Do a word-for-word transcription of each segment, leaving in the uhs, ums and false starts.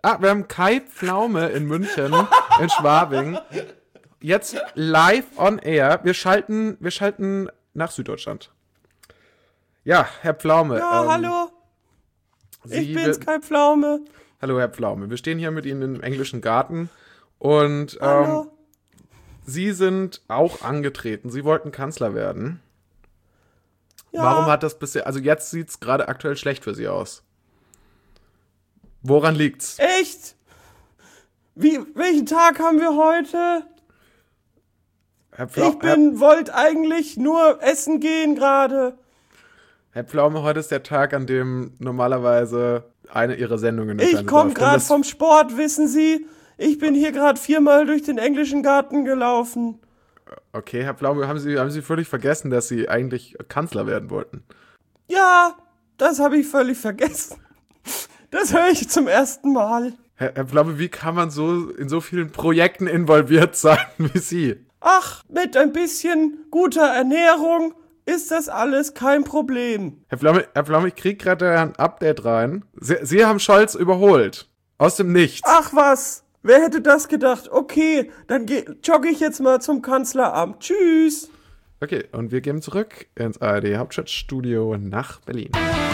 Ah, wir haben Kai Pflaume in München, in Schwabing. Jetzt live on air. Wir schalten, wir schalten nach Süddeutschland. Ja, Herr Pflaume. Ja, ähm, hallo. Sie, Ich bin's, wir, Kai Pflaume. Hallo, Herr Pflaume. Wir stehen hier mit Ihnen im englischen Garten und ähm, Hallo. Sie sind auch angetreten. Sie wollten Kanzler werden. Ja. Warum hat das bisher, also jetzt sieht es gerade aktuell schlecht für Sie aus. Woran liegt's? Echt? Wie, welchen Tag haben wir heute? Herr, Pflau- Ich bin, wollte eigentlich nur essen gehen gerade. Herr, Herr Pflaume, heute ist der Tag, an dem normalerweise eine Ihrer Sendungen im Ich Fernsehen komme läuft. Und gerade das- vom Sport, wissen Sie. Ich bin hier gerade viermal durch den englischen Garten gelaufen. Okay, Herr Pflaume, haben Sie, haben Sie völlig vergessen, dass Sie eigentlich Kanzler werden wollten? Ja, das habe ich völlig vergessen. Das höre ich zum ersten Mal. Herr, Herr Pflaume, wie kann man so in so vielen Projekten involviert sein wie Sie? Ach, mit ein bisschen guter Ernährung ist das alles kein Problem. Herr Pflaume, Herr Pflaume, ich krieg gerade ein Update rein. Sie, Sie haben Scholz überholt. Aus dem Nichts. Ach was, wer hätte das gedacht? Okay, dann geh, jogge ich jetzt mal zum Kanzleramt. Tschüss. Okay, und wir gehen zurück ins A R D Hauptstadtstudio nach Berlin.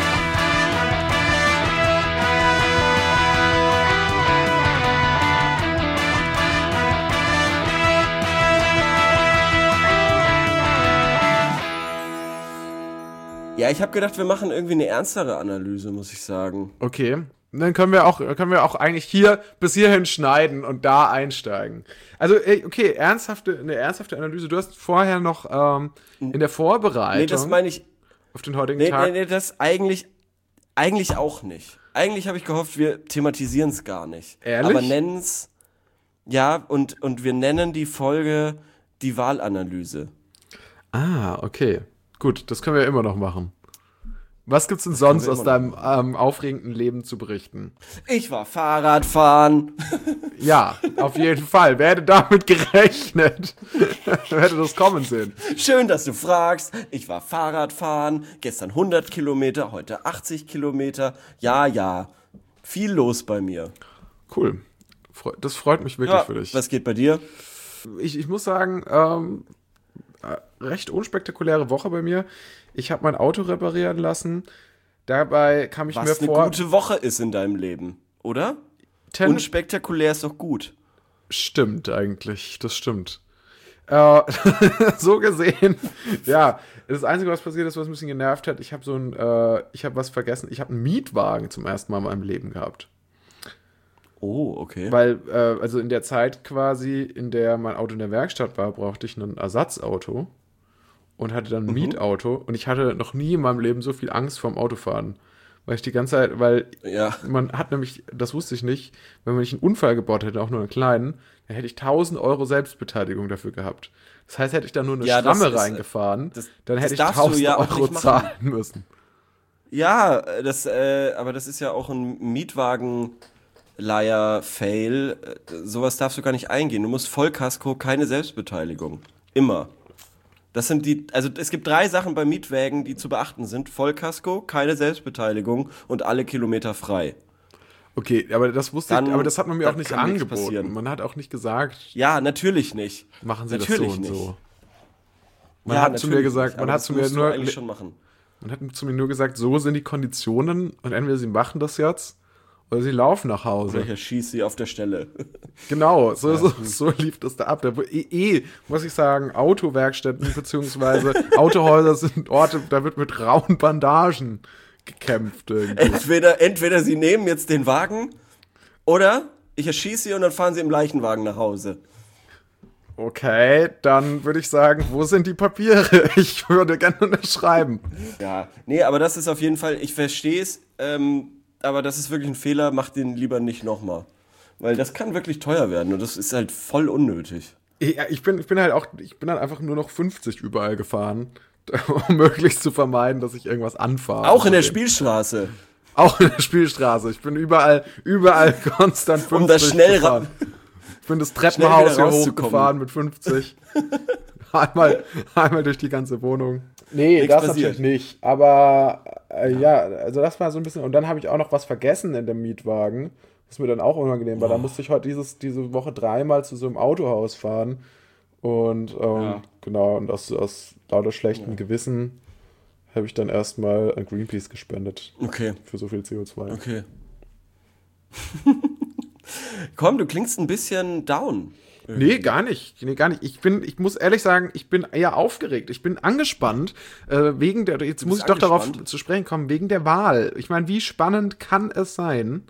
Ja, ich habe gedacht, wir machen irgendwie eine ernstere Analyse, muss ich sagen. Okay, dann können wir auch, können wir auch eigentlich hier bis hierhin schneiden und da einsteigen. Also, ey, okay, ernsthafte, eine ernsthafte Analyse. Du hast vorher noch ähm, in der Vorbereitung Nee, das meine ich. auf den heutigen Nee, Tag. nee, nee, das eigentlich, eigentlich auch nicht. Eigentlich habe ich gehofft, wir thematisieren es gar nicht. Ehrlich? Aber nennen es, ja, und, und wir nennen die Folge die Wahlanalyse. Ah, okay. Gut, das können wir ja immer noch machen. Was gibt's denn sonst wir aus immer deinem ähm, aufregenden Leben zu berichten? Ich war Fahrradfahren. Ja, auf jeden Fall. Wer hätte damit gerechnet? Wer hätte das kommen sehen? Schön, dass du fragst. Ich war Fahrradfahren. Gestern hundert Kilometer, heute achtzig Kilometer. Ja, ja. Viel los bei mir. Cool. Freu- Das freut mich wirklich Ja, für dich. was geht bei dir? Ich, ich muss sagen, ähm, äh, recht unspektakuläre Woche bei mir. Ich habe mein Auto reparieren lassen. Dabei kam ich Was mir eine vor... gute Woche ist in deinem Leben, oder? Ten- Unspektakulär ist doch gut. Stimmt eigentlich, das stimmt. Äh, so gesehen, ja, das Einzige, was passiert ist, was ein bisschen genervt hat, ich habe so ein, äh, ich habe was vergessen, ich habe einen Mietwagen zum ersten Mal in meinem Leben gehabt. Oh, okay. Weil, äh, also in der Zeit quasi, in der mein Auto in der Werkstatt war, brauchte ich ein Ersatzauto und hatte dann ein Mhm. Mietauto und ich hatte noch nie in meinem Leben so viel Angst vorm Autofahren. Weil ich die ganze Zeit, weil Ja. man hat nämlich, das wusste ich nicht, wenn man nicht einen Unfall gebaut hätte, auch nur einen kleinen, dann hätte ich tausend Euro Selbstbeteiligung dafür gehabt. Das heißt, hätte ich da nur eine Ja, das Schramme ist, äh, reingefahren, das- dann das hätte ich darfst du tausend ja auch Euro nicht machen. zahlen müssen. Ja, das, äh, aber das ist ja auch ein Mietwagenleier-Fail. Äh, Sowas darfst du gar nicht eingehen. Du musst Vollkasko, keine Selbstbeteiligung. Immer. Das sind die, also es gibt drei Sachen bei Mietwägen, die zu beachten sind. Vollkasko, keine Selbstbeteiligung und alle Kilometer frei. Okay, aber das wusste Dann- ich, aber das hat man mir dann auch nicht kann nichts angeboten. passieren. Man hat auch nicht gesagt, Ja, natürlich nicht. machen Sie Natürlich das so und nicht. so. Man Ja, hat zu mir natürlich gesagt, nicht, man aber hat das zu mir musst du nur, eigentlich schon machen. man hat zu mir nur gesagt, so sind die Konditionen und entweder Sie machen das jetzt oder Sie laufen nach Hause. Oder ich erschieße sie auf der Stelle. Genau, so, so, so lief das da ab. Da, wo- eh, eh, muss ich sagen, Autowerkstätten bzw. Autohäuser sind Orte, da wird mit rauen Bandagen gekämpft irgendwie. Entweder, entweder sie nehmen jetzt den Wagen oder ich erschieße sie und dann fahren sie im Leichenwagen nach Hause. Okay, dann würde ich sagen, wo sind die Papiere? Ich würde gerne unterschreiben. Ja, nee, aber das ist auf jeden Fall, ich verstehe es, ähm, aber das ist wirklich ein Fehler, mach den lieber nicht nochmal. Weil das kann wirklich teuer werden und das ist halt voll unnötig. Ja, ich bin, ich bin halt auch, ich bin dann einfach nur noch fünfzig überall gefahren, um möglichst zu vermeiden, dass ich irgendwas anfahre. Auch in der Spiel. Spielstraße. Auch in der Spielstraße. Ich bin überall, überall konstant fünfzig Um das schnell gefahren. Ich bin das Schnell Treppenhaus wieder hier rauszukommen. hochgefahren mit fünfzig. einmal, einmal durch die ganze Wohnung. Nee, Nichts das passiert. natürlich nicht. Aber äh, ja, also das war so ein bisschen. Und dann habe ich auch noch was vergessen in dem Mietwagen. was mir dann auch unangenehm war. Da musste ich heute dieses, diese Woche dreimal zu so einem Autohaus fahren. Und ähm, Ja. genau, und aus, aus lauter schlechtem Ja. Gewissen habe ich dann erstmal an Greenpeace gespendet. Okay, Für so viel C O zwei. okay. Komm, du klingst ein bisschen down. Nee, gar nicht. Nee, gar nicht. Ich bin, ich muss ehrlich sagen, ich bin eher aufgeregt. Ich bin angespannt, äh, wegen der, jetzt muss ich doch darauf angespannt? zu sprechen kommen, wegen der Wahl. Ich meine, wie spannend kann es sein?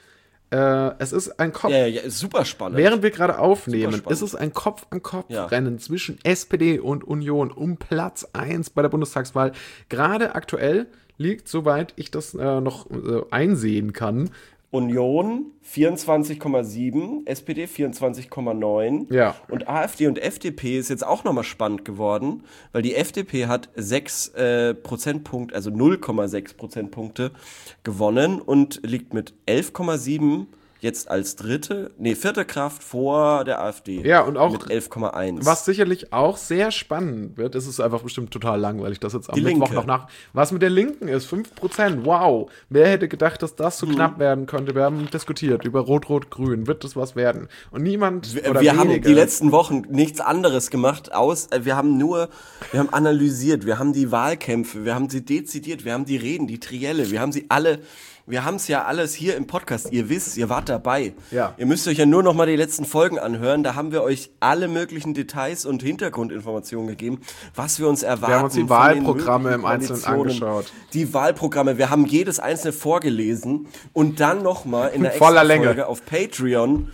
Äh, es ist ein Kopf, Ja, ja, ja, ist super spannend. während wir gerade aufnehmen, Super spannend. ist es ein Kopf-an-Kopf-Rennen Ja. zwischen S P D und Union um Platz eins bei der Bundestagswahl. Gerade aktuell liegt, soweit ich das äh, noch äh, einsehen kann, Union vierundzwanzig Komma sieben, S P D vierundzwanzig Komma neun Ja. und AfD und F D P ist jetzt auch nochmal spannend geworden, weil die F D P hat sechs äh, Prozentpunkte, also null Komma sechs Prozentpunkte gewonnen und liegt mit elf Komma sieben jetzt als dritte, nee, vierte Kraft vor der AfD. Ja, und auch mit elf Komma eins. was sicherlich auch sehr spannend wird, es ist einfach bestimmt total langweilig, das jetzt am Die Mittwoch Linke. noch nach. Was mit der Linken ist, fünf Prozent, wow. Wer hätte gedacht, dass das Mhm. so knapp werden könnte? Wir haben diskutiert über Rot-Rot-Grün, wird das was werden? Und niemand Wir, oder wir haben wenige. die letzten Wochen nichts anderes gemacht, aus, äh, wir haben nur, wir haben analysiert, wir haben die Wahlkämpfe, wir haben sie dezidiert, wir haben die Reden, die Trielle, wir haben sie alle, wir haben es ja alles hier im Podcast, ihr wisst, ihr wart dabei. Ja. Ihr müsst euch ja nur noch mal die letzten Folgen anhören, da haben wir euch alle möglichen Details und Hintergrundinformationen gegeben, was wir uns erwarten. Wir haben uns die von den Wahlprogramme möglichen im Einzelnen Koalitionen. angeschaut. Die Wahlprogramme, wir haben jedes einzelne vorgelesen und dann noch mal in der In voller Extra-Folge Länge. auf Patreon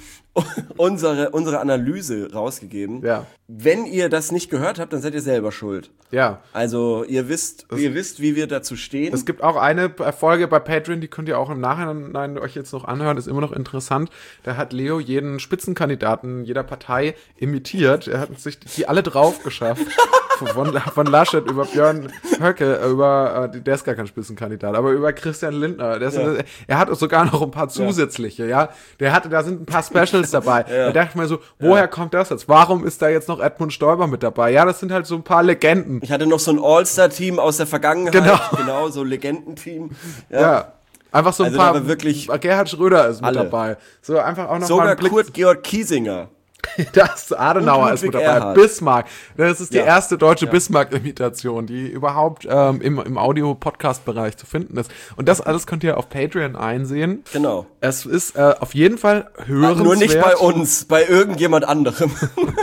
unsere, unsere Analyse rausgegeben. Ja. Wenn ihr das nicht gehört habt, dann seid ihr selber schuld. Ja. Also ihr wisst, ihr wisst, wie wir dazu stehen. Es gibt auch eine Folge bei Patreon, die könnt ihr auch im Nachhinein euch jetzt noch anhören, ist immer noch interessant. Da hat Leo jeden Spitzenkandidaten jeder Partei imitiert. Er hat sich die alle drauf geschafft. Von, von Laschet über Björn Höcke, über, äh, der ist gar kein Spitzenkandidat, aber über Christian Lindner. Der ist, Ja. Er hat sogar noch ein paar zusätzliche, ja. Der hatte, da sind ein paar Specials dabei. Da dachte ich mir so, woher kommt das jetzt? Warum ist da jetzt noch Edmund Stoiber mit dabei? Ja, das sind halt so ein paar Legenden. Ich hatte noch so ein All-Star-Team aus der Vergangenheit. Genau. Genau, so ein Legendenteam. Ja. Ja. Einfach so ein Also da paar. war wirklich Gerhard Schröder ist mit alle. dabei. So einfach auch noch mal Sogar einen Blick. Kurt Georg Kiesinger. Das Adenauer Und ist mit Ludwig dabei. Erhard. Bismarck. Das ist die Ja. erste deutsche Ja. Bismarck-Imitation, die überhaupt ähm, im, im Audio-Podcast-Bereich zu finden ist. Und das alles könnt ihr auf Patreon einsehen. Genau. Es ist äh, auf jeden Fall hörenswert. Nur nicht bei uns, bei irgendjemand anderem.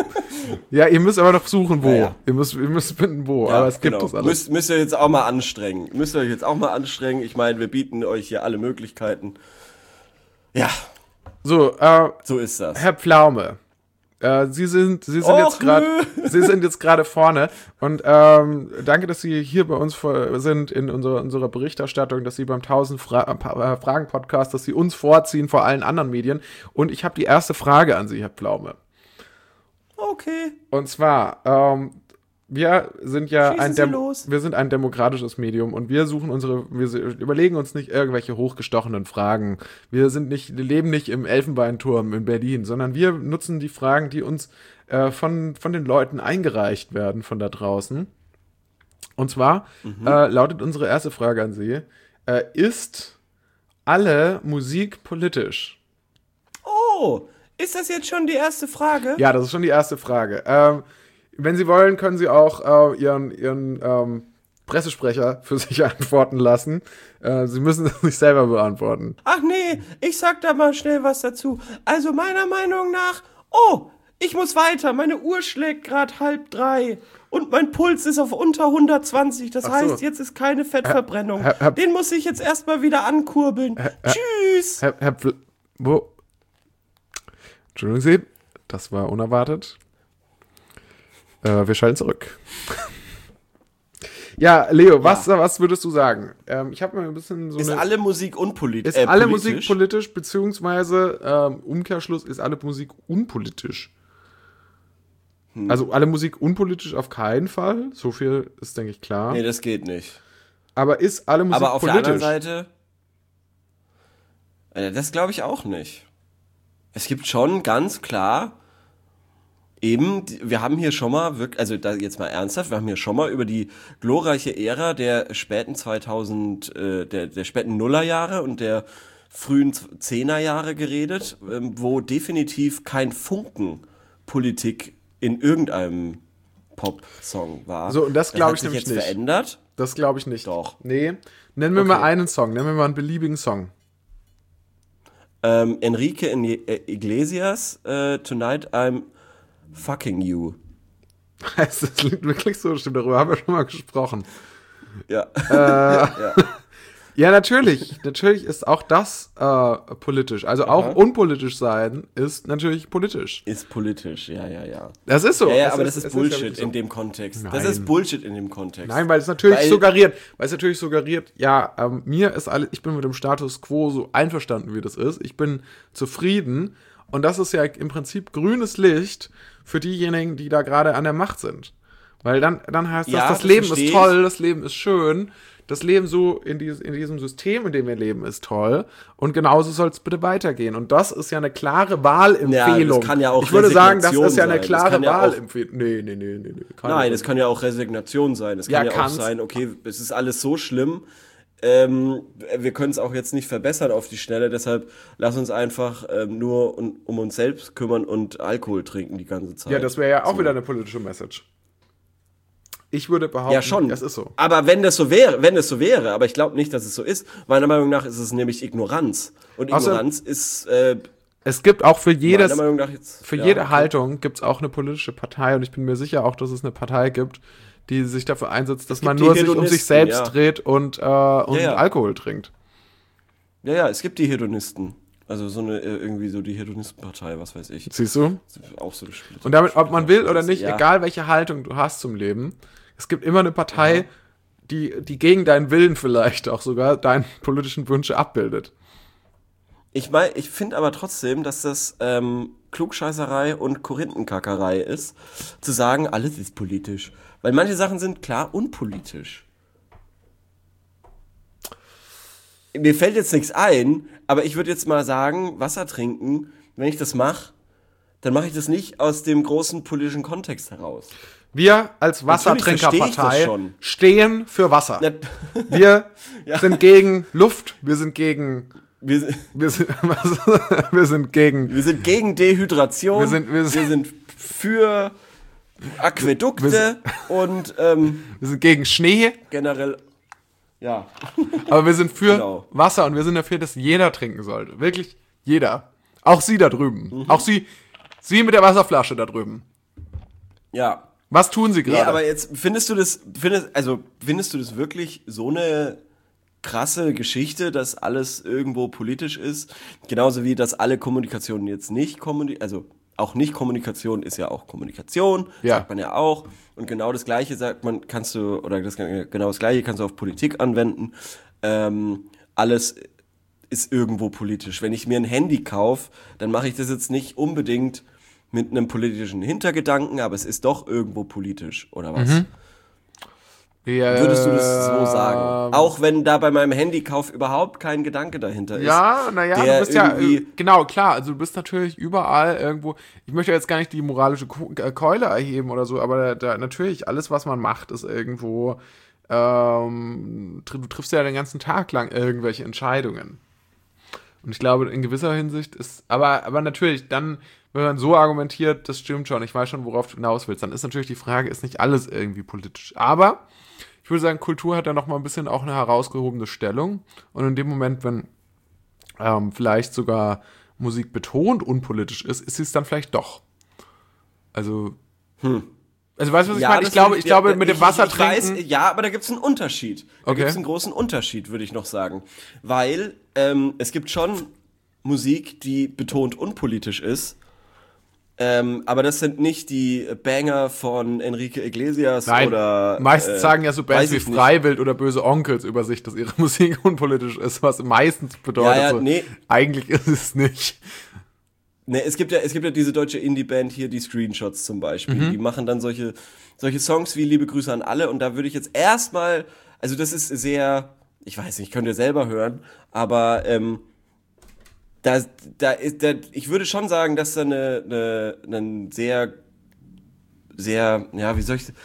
Ja, ihr müsst aber noch suchen, wo. Ja, ja. Ihr müsst, ihr müsst finden, wo. aber es gibt genau. es alles. Müsst, müsst ihr jetzt auch mal anstrengen. Müsst ihr euch jetzt auch mal anstrengen. Ich meine, wir bieten euch hier alle Möglichkeiten. Ja, So, äh, so ist das. Herr Pflaume. Äh, Sie sind, Sie sind Och, jetzt gerade, Sie sind jetzt gerade vorne und ähm, danke, dass Sie hier bei uns vor, sind in unserer, unserer Berichterstattung, dass Sie beim tausend Fra äh, Fragen Podcast, dass Sie uns vorziehen vor allen anderen Medien. Und ich habe die erste Frage an Sie, Herr Pflaume. Okay. Und zwar, ähm, wir sind ja Schießen ein Sie Dem los. wir sind ein demokratisches Medium und wir suchen unsere, wir se- überlegen uns nicht irgendwelche hochgestochenen Fragen. Wir sind nicht, wir leben nicht im Elfenbeinturm in Berlin, sondern wir nutzen die Fragen, die uns äh, von, von den Leuten eingereicht werden von da draußen. Und zwar Mhm. äh, lautet unsere erste Frage an Sie: äh, Ist alle Musik politisch? Oh, ist das jetzt schon die erste Frage? Ja, das ist schon die erste Frage. Ähm, wenn Sie wollen, können Sie auch äh, Ihren, Ihren ähm, Pressesprecher für sich antworten lassen. Äh, Sie müssen das nicht selber beantworten. Ach nee, ich sag da mal schnell was dazu. Also meiner Meinung nach, oh, ich muss weiter. Meine Uhr schlägt gerade halb drei. Und mein Puls ist auf unter hundertzwanzig. Das Ach so. heißt, jetzt ist keine Fettverbrennung. Herr- Herr- Den muss ich jetzt erstmal wieder ankurbeln. Tschüss. Herr, Herr Pfl wo? Entschuldigen Sie, das war unerwartet. Äh, wir schalten zurück. Ja, Leo, was, was würdest du sagen? Ähm, ich habe mal ein bisschen so Ist eine... alle Musik unpolitisch? Ist alle Musik politisch, beziehungsweise ähm, Umkehrschluss, ist alle Musik unpolitisch? Hm. Also alle Musik unpolitisch auf keinen Fall. So viel ist, denke ich, klar. Nee, das geht nicht. Aber ist alle Musik Aber auf politisch? der anderen Seite, äh, das glaube ich auch nicht. Es gibt schon ganz klar, eben, die- wir haben hier schon mal, wirklich, also da jetzt mal ernsthaft, wir haben hier schon mal über die glorreiche Ära der späten zweitausend, äh, der, der späten Nullerjahre und der frühen Zehnerjahre geredet, ähm, wo definitiv kein Funken Politik in irgendeinem Pop-Song war. So, und das glaube ich sich nämlich jetzt nicht. verändert. Das glaube ich nicht. Doch. Nee. Nennen wir Okay. mal einen Song. Nennen wir mal einen beliebigen Song. Ähm, Enrique Iglesias, äh, Tonight I'm Fucking You. Heißt das Lied wirklich so? Stimmt, darüber haben wir schon mal gesprochen. Ja. Äh, ja. Ja, natürlich. Natürlich ist auch das äh, politisch. Also Aha. auch unpolitisch sein ist natürlich politisch. Ist politisch, ja, ja, ja. Das ist so. Ja, ja, Es aber das ist es Bullshit ja wirklich so. in dem Kontext. Das Nein. ist Bullshit in dem Kontext. Nein, weil es natürlich Weil- suggeriert, weil es natürlich suggeriert, ja, ähm, mir ist alles, ich bin mit dem Status quo so einverstanden, wie das ist. Ich bin zufrieden. Und das ist ja im Prinzip grünes Licht für diejenigen, die da gerade an der Macht sind. Weil dann, dann heißt Ja, das, das das Leben versteh ist ich. toll, das Leben ist schön. Das Leben so in, dieses, in diesem System, in dem wir leben, ist toll. Und genauso soll es bitte weitergehen. Und das ist ja eine klare Wahlempfehlung. Ja, das kann ja auch ich würde sagen, das Resignation ist ja eine sein. Das klare kann ja auch- Wahlempfehlung. Nee, nee, nee, nee. nee. Keine Nein, Ahnung. es kann ja auch Resignation sein. Es Ja, kann ja, auch kann's. sein, okay, es ist alles so schlimm, ähm, wir können es auch jetzt nicht verbessern auf die Schnelle, deshalb lass uns einfach ähm, nur um, um uns selbst kümmern und Alkohol trinken die ganze Zeit. Ja, das wäre ja auch So. wieder eine politische Message. Ich würde behaupten, Ja, schon. das ist so. Aber wenn das so wäre, wenn das so wäre, aber ich glaube nicht, dass es so ist. Meiner Meinung nach ist es nämlich Ignoranz. Und Außer- Ignoranz ist äh, Es gibt auch für jedes, meiner Meinung nach jetzt. für ja, jede okay. Haltung gibt es auch eine politische Partei und ich bin mir sicher auch, dass es eine Partei gibt, die sich dafür einsetzt, dass gibt man die nur sich um sich Hedonisten, selbst ja. dreht und, äh, und ja. Alkohol trinkt. Ja, ja, es gibt die Hedonisten. Also so eine, äh, irgendwie so die Hedonistenpartei, was weiß ich. Siehst du? Auch so gesplittet. Und damit, ob man will oder nicht, Ja. egal welche Haltung du hast zum Leben, es gibt immer eine Partei, die, die gegen deinen Willen vielleicht auch sogar deine politischen Wünsche abbildet. Ich mein, ich finde aber trotzdem, dass das ähm, Klugscheißerei und Korinthenkackerei ist, zu sagen, alles ist politisch. Weil manche Sachen sind klar unpolitisch. Mir fällt jetzt nichts ein, aber ich würde jetzt mal sagen, Wasser trinken, wenn ich das mache, dann mache ich das nicht aus dem großen politischen Kontext heraus. Wir als Natürlich versteh ich das Wassertrinkerpartei schon. stehen für Wasser. Na, Wir Ja. sind gegen Luft, wir sind gegen Wir, sind- wir sind, was, wir sind gegen wir sind gegen Dehydration, Wir sind- wir sind- für Aquädukte Wir sind- und ähm, wir sind gegen Schnee, generell, ja. aber wir sind für Genau. Wasser und wir sind dafür, dass jeder trinken sollte. Wirklich jeder. Auch Sie da drüben. Mhm. Auch Sie, Sie mit der Wasserflasche da drüben. Ja. Was tun Sie Nee, gerade? aber jetzt findest du das, findest, also findest du das wirklich so eine krasse Geschichte, dass alles irgendwo politisch ist? Genauso wie, dass alle Kommunikation jetzt nicht kommuni also auch nicht Kommunikation ist ja auch Kommunikation, Ja. sagt man ja auch. Und genau das Gleiche sagt man, kannst du, oder das, genau das Gleiche kannst du auf Politik anwenden. Ähm, alles ist irgendwo politisch. Wenn ich mir ein Handy kaufe, dann mache ich das jetzt nicht unbedingt mit einem politischen Hintergedanken, aber es ist doch irgendwo politisch, oder was? Mhm. Ja, Würdest du das so sagen? Auch wenn da bei meinem Handykauf überhaupt kein Gedanke dahinter ist. Ja, naja, du der bist ja, irgendwie- äh, genau, klar, also du bist natürlich überall irgendwo, ich möchte jetzt gar nicht die moralische Ku- äh, Keule erheben oder so, aber da, da natürlich, alles, was man macht, ist irgendwo, ähm, tr- du triffst ja den ganzen Tag lang irgendwelche Entscheidungen. Und ich glaube, in gewisser Hinsicht ist, aber, aber natürlich, dann, wenn man so argumentiert, das stimmt schon, ich weiß schon, worauf du hinaus willst, dann ist natürlich die Frage, ist nicht alles irgendwie politisch. Aber ich würde sagen, Kultur hat da noch mal ein bisschen auch eine herausgehobene Stellung. Und in dem Moment, wenn ähm, vielleicht sogar Musik betont unpolitisch ist, ist sie es dann vielleicht doch. Also, also weißt du, was ich Ja, meine? das Ich glaube, will ich glaube, mit ich, dem Wasser ich weiß, trinken. ja, aber da gibt es einen Unterschied. Da Okay. gibt es einen großen Unterschied, würde ich noch sagen. Weil ähm, es gibt schon Musik, die betont unpolitisch ist. Ähm, aber das sind nicht die Banger von Enrique Iglesias Nein, oder. meistens äh, sagen ja so Bands weiß wie ich nicht. Freiwild oder Böse Onkels über sich, dass ihre Musik unpolitisch ist, was meistens bedeutet, Ja, ja, so, nee. eigentlich ist es nicht. Ne, es gibt ja, es gibt ja diese deutsche Indie-Band hier, die Screenshots zum Beispiel. Mhm. Die machen dann solche, solche Songs wie Liebe Grüße an alle. Und da würde ich jetzt erstmal, also das ist sehr, ich weiß nicht, könnt ihr selber hören, aber ähm, da, da ist, da, ich würde schon sagen, dass da eine, eine, eine sehr, sehr, ja, wie soll ich,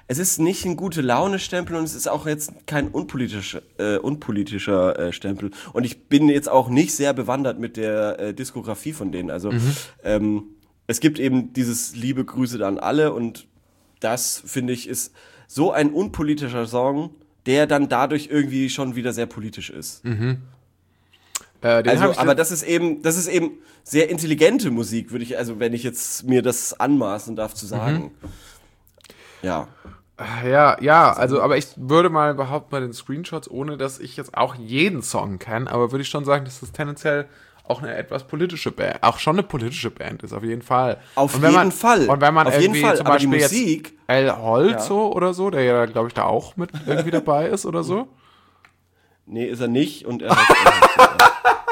es ist nicht ein gute Laune-Stempel und es ist auch jetzt kein unpolitischer, äh, unpolitischer äh, Stempel. Und ich bin jetzt auch nicht sehr bewandert mit der äh, Diskografie von denen. Also mhm. ähm, es gibt eben dieses Liebe Grüße an alle und das, finde ich, ist so ein unpolitischer Song, der dann dadurch irgendwie schon wieder sehr politisch ist. Mhm. Äh, also, aber das ist eben, das ist eben sehr intelligente Musik, würde ich, also wenn ich jetzt mir das anmaßen darf zu sagen. Mhm. Ja. Ja, ja, also, aber ich würde mal behaupten, bei den Screenshots, ohne dass ich jetzt auch jeden Song kenne, aber würde ich schon sagen, dass das tendenziell auch eine etwas politische Band, auch schon eine politische Band ist, auf jeden Fall. Auf jeden man, Fall. Und wenn man auf irgendwie jeden Fall. zum Aber Beispiel die Musik, jetzt El Holzo ja. oder so, der ja, glaube ich, da auch mit irgendwie dabei ist oder so. Nee, ist er nicht und er hat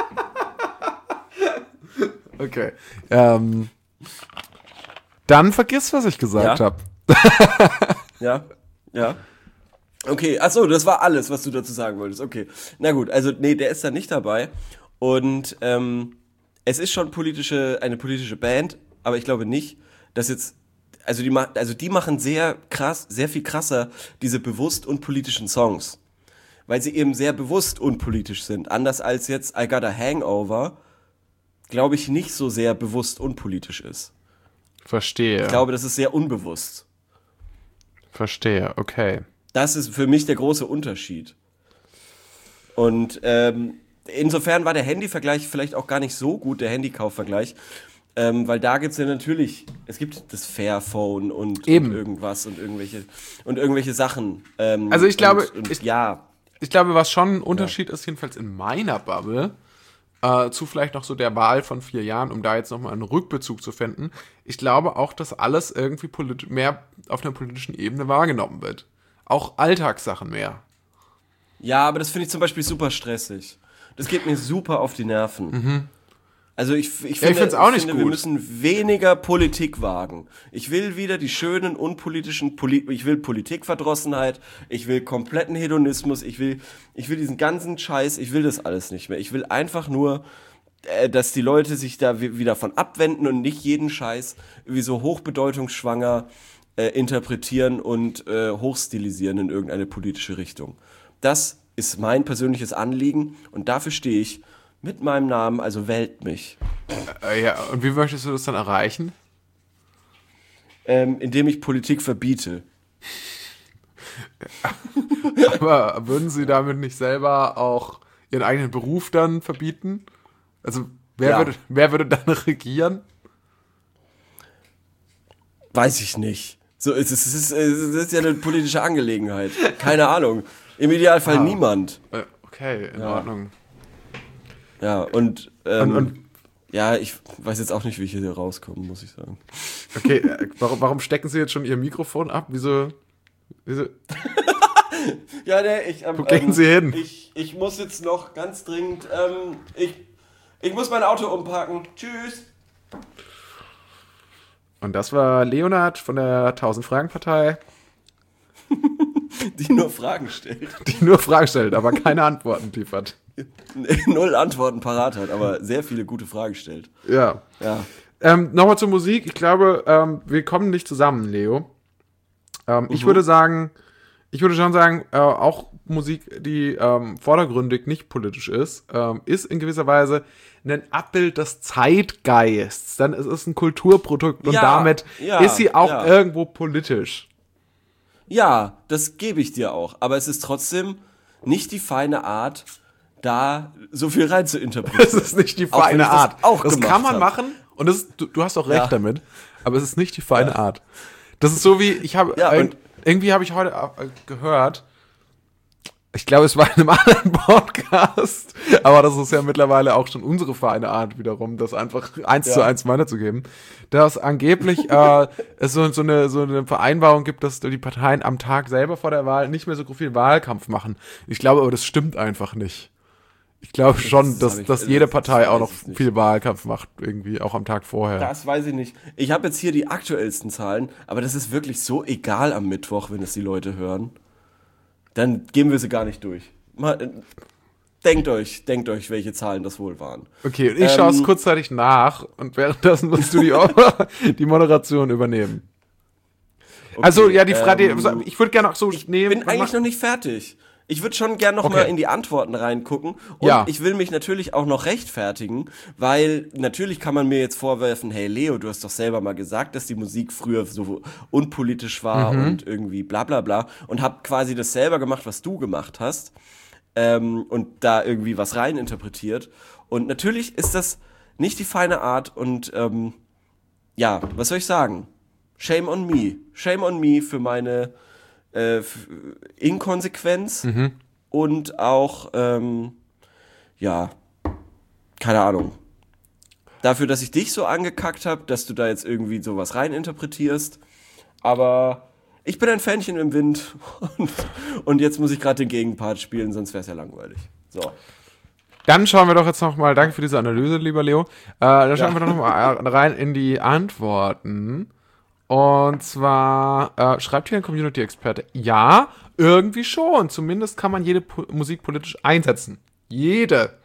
Okay. Ähm, dann vergiss, was ich gesagt ja? habe. ja, ja. Okay, achso, das war alles, was du dazu sagen wolltest. Okay, na gut, also nee, der ist da nicht dabei. Und ähm, es ist schon politische, eine politische Band, aber ich glaube nicht, dass jetzt, also die, also die machen sehr krass, sehr viel krasser diese bewusst unpolitischen Songs. Weil sie eben sehr bewusst unpolitisch sind. Anders als jetzt I Got a Hangover, glaube ich, nicht so sehr bewusst unpolitisch ist. Verstehe. Ich glaube, das ist sehr unbewusst. Verstehe, okay. Das ist für mich der große Unterschied. Und ähm, insofern war der Handyvergleich vielleicht auch gar nicht so gut, der Handykaufvergleich, ähm, weil da gibt es ja natürlich, es gibt das Fairphone und, und irgendwas und irgendwelche und irgendwelche Sachen. Ähm, also ich glaube, und, und, ich, ja. ich glaube, was schon ein Unterschied ja. ist, jedenfalls in meiner Bubble, äh, zu vielleicht noch so der Wahl von vier Jahren, um da jetzt nochmal einen Rückbezug zu finden, ich glaube auch, dass alles irgendwie polit- mehr auf einer politischen Ebene wahrgenommen wird. Auch Alltagssachen mehr. Ja, aber das finde ich zum Beispiel super stressig. Das geht mir super auf die Nerven. Mhm. Also ich, ich finde, ja, ich auch nicht finde gut. wir müssen weniger Politik wagen. Ich will wieder die schönen, unpolitischen, Poli- ich will Politikverdrossenheit, ich will kompletten Hedonismus, ich will, ich will diesen ganzen Scheiß, ich will das alles nicht mehr. Ich will einfach nur, äh, dass die Leute sich da w- wieder von abwenden und nicht jeden Scheiß wie so hochbedeutungsschwanger äh, interpretieren und äh, hochstilisieren in irgendeine politische Richtung. Das ist mein persönliches Anliegen und dafür stehe ich mit meinem Namen, also wählt mich. Äh, ja, und wie möchtest du das dann erreichen? Ähm, indem ich Politik verbiete. Aber würden Sie damit nicht selber auch Ihren eigenen Beruf dann verbieten? Also wer, ja. würde, wer würde dann regieren? Weiß ich nicht. So, es ist, es ist, es ist ja eine politische Angelegenheit. Keine Ahnung. Im Idealfall ah. niemand. Okay, in ja. Ordnung. Ja, und, ähm, und, und ja, ich weiß jetzt auch nicht, wie ich hier rauskomme, muss ich sagen. Okay, äh, warum, warum stecken Sie jetzt schon Ihr Mikrofon ab? Wieso? wieso? ja, ne, ich, ähm, Wo gehen Sie hin? Ich, ich muss jetzt noch ganz dringend, ähm, ich, ich muss mein Auto umparken. Tschüss. Und das war Leonhard von der tausend-Fragen-Partei. Die nur Fragen stellt. Die nur Fragen stellt, aber keine Antworten liefert. Null Antworten parat hat, aber sehr viele gute Fragen stellt. Ja. ja. Ähm, Nochmal zur Musik. Ich glaube, ähm, wir kommen nicht zusammen, Leo. Ähm, mhm. Ich würde sagen, ich würde schon sagen, äh, auch Musik, die ähm, vordergründig nicht politisch ist, ähm, ist in gewisser Weise ein Abbild des Zeitgeists. Dann ist es ein Kulturprodukt und ja, damit ja, ist sie auch ja. irgendwo politisch. Ja, das gebe ich dir auch. Aber es ist trotzdem nicht die feine Art, da so viel rein zu interpretieren. Das ist nicht die feine auch Art. Das, auch das kann man hab. machen und das ist, du, du hast auch recht ja. damit, aber es ist nicht die feine ja. Art. Das ist so wie, ich habe, ja, ein, irgendwie habe ich heute äh, gehört, ich glaube, es war in einem anderen Podcast, aber das ist ja mittlerweile auch schon unsere feine Art wiederum, das einfach eins ja. zu eins weiterzugeben, dass angeblich äh, es so, so, eine, so eine Vereinbarung gibt, dass die Parteien am Tag selber vor der Wahl nicht mehr so viel Wahlkampf machen. Ich glaube aber, das stimmt einfach nicht. Ich glaube schon, das dass, ich, dass jede Partei auch noch viel Wahlkampf macht, irgendwie, auch am Tag vorher. Das weiß ich nicht. Ich habe jetzt hier die aktuellsten Zahlen, aber das ist wirklich so egal am Mittwoch, wenn es die Leute hören. Dann geben wir sie gar nicht durch. Mal, denkt euch, denkt euch, welche Zahlen das wohl waren. Okay, und ich ähm, schaue es kurzzeitig nach und währenddessen musst du die, die Moderation übernehmen. Also, ja, die Frage, ähm, ich würde gerne auch so ich nehmen. bin eigentlich noch nicht fertig. Ich würde schon gern noch Okay. mal in die Antworten reingucken. Und Ja. ich will mich natürlich auch noch rechtfertigen, weil natürlich kann man mir jetzt vorwerfen, hey Leo, du hast doch selber mal gesagt, dass die Musik früher so unpolitisch war Mhm. und irgendwie bla bla bla. Und hab quasi das selber gemacht, was du gemacht hast. Ähm, und da irgendwie was rein interpretiert. Und natürlich ist das nicht die feine Art und ähm, ja, was soll ich sagen? Shame on me. Shame on me für meine äh, f- Inkonsequenz Mhm. und auch, ähm, ja, keine Ahnung. Dafür, dass ich dich so angekackt habe, dass du da jetzt irgendwie sowas reininterpretierst. Aber ich bin ein Fähnchen im Wind und, und jetzt muss ich gerade den Gegenpart spielen, sonst wäre es ja langweilig. So. Dann schauen wir doch jetzt noch mal, danke für diese Analyse, lieber Leo. Äh, dann schauen Ja. wir doch noch mal rein in die Antworten. Und zwar äh, schreibt hier ein Community-Experte, ja, irgendwie schon. Zumindest kann man jede po- Musik politisch einsetzen. Jede.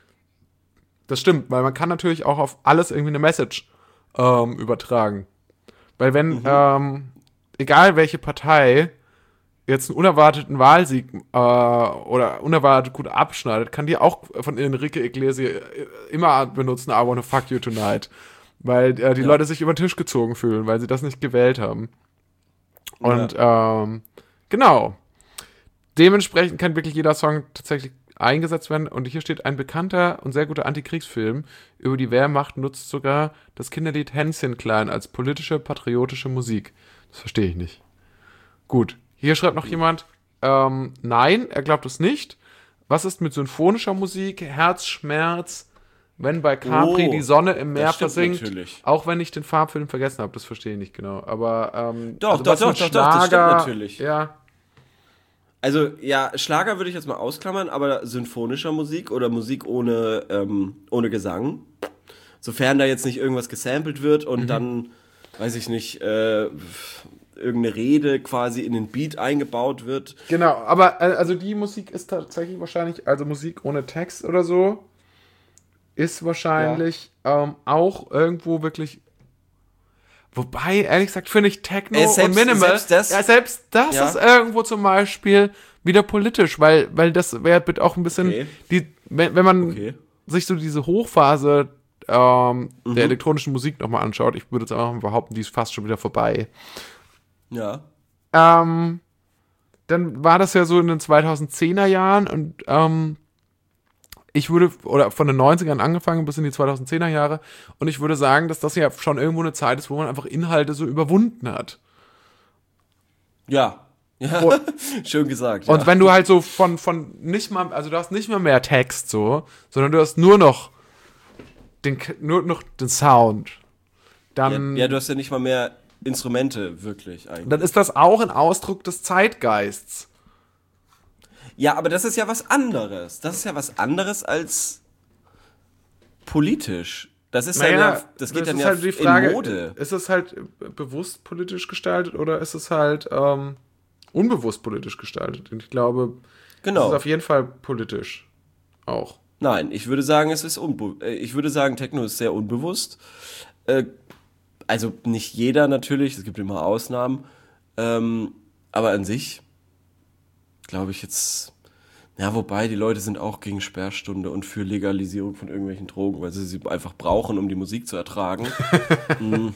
Das stimmt, weil man kann natürlich auch auf alles irgendwie eine Message ähm, übertragen. Weil wenn, ähm, egal welche Partei jetzt einen unerwarteten Wahlsieg äh, oder unerwartet gut abschneidet, kann die auch von Enrique Iglesias immer benutzen, I wanna fuck you tonight. Weil äh, die Ja. Leute sich über den Tisch gezogen fühlen, weil sie das nicht gewählt haben. Und ähm, genau. Dementsprechend kann wirklich jeder Song tatsächlich eingesetzt werden. Und hier steht, ein bekannter und sehr guter Antikriegsfilm über die Wehrmacht nutzt sogar das Kinderlied Hänschen klein als politische, patriotische Musik. Das verstehe ich nicht. Gut, hier schreibt noch jemand, ähm, nein, er glaubt es nicht. Was ist mit symphonischer Musik, Herzschmerz, wenn bei Capri Oh, die Sonne im Meer das stimmt versinkt? natürlich. Auch wenn ich den Farbfilm vergessen habe, das verstehe ich nicht genau. Aber ähm, Doch, doch, was doch, mit doch, doch, das stimmt Schlager- natürlich. Ja, Also, ja, Schlager würde ich jetzt mal ausklammern, aber symphonischer Musik oder Musik ohne, ähm, ohne Gesang, sofern da jetzt nicht irgendwas gesampelt wird und Mhm. dann, weiß ich nicht, äh, irgendeine Rede quasi in den Beat eingebaut wird. genau. Aber äh, also die Musik ist tatsächlich wahrscheinlich, also Musik ohne Text oder so, ist wahrscheinlich ähm, auch irgendwo wirklich. Wobei, ehrlich gesagt, finde ich Techno Äh, selbst- und Minimal, selbst das- ja, selbst das Ja. ist irgendwo zum Beispiel wieder politisch, weil, weil das wäre auch ein bisschen, Okay. die, wenn, wenn man Okay. sich so diese Hochphase ähm, Mhm. der elektronischen Musik nochmal anschaut, ich würde jetzt einfach mal behaupten, die ist fast schon wieder vorbei. Ja. Ähm, dann war das ja so in den zweitausendzehner Jahren und ähm, ich würde, oder von den neunzigern angefangen bis in die zweitausendzehner Jahre, und ich würde sagen, dass das ja schon irgendwo eine Zeit ist, wo man einfach Inhalte so überwunden hat. Ja. Ja, Oh. schön gesagt. Und ja. wenn du halt so von, von nicht mal, also du hast nicht mal mehr Text so, sondern du hast nur noch den, nur noch den Sound, dann, ja, ja, du hast ja nicht mal mehr Instrumente, wirklich eigentlich. dann ist das auch ein Ausdruck des Zeitgeists. Ja, aber das ist ja was anderes. Das ist ja was anderes als politisch. Das ist Naja, ja, das geht das dann ist ja halt die Frage, in Mode. ist es halt bewusst politisch gestaltet oder ist es halt ähm, unbewusst politisch gestaltet? Und ich glaube, es Genau. ist auf jeden Fall politisch auch. Nein, ich würde sagen, es ist unbe äh, ich würde sagen, Techno ist sehr unbewusst. Äh, also nicht jeder natürlich, es gibt immer Ausnahmen. Ähm, aber an sich glaube ich jetzt, ja, wobei die Leute sind auch gegen Sperrstunde und für Legalisierung von irgendwelchen Drogen, weil sie sie einfach brauchen, um die Musik zu ertragen. hm.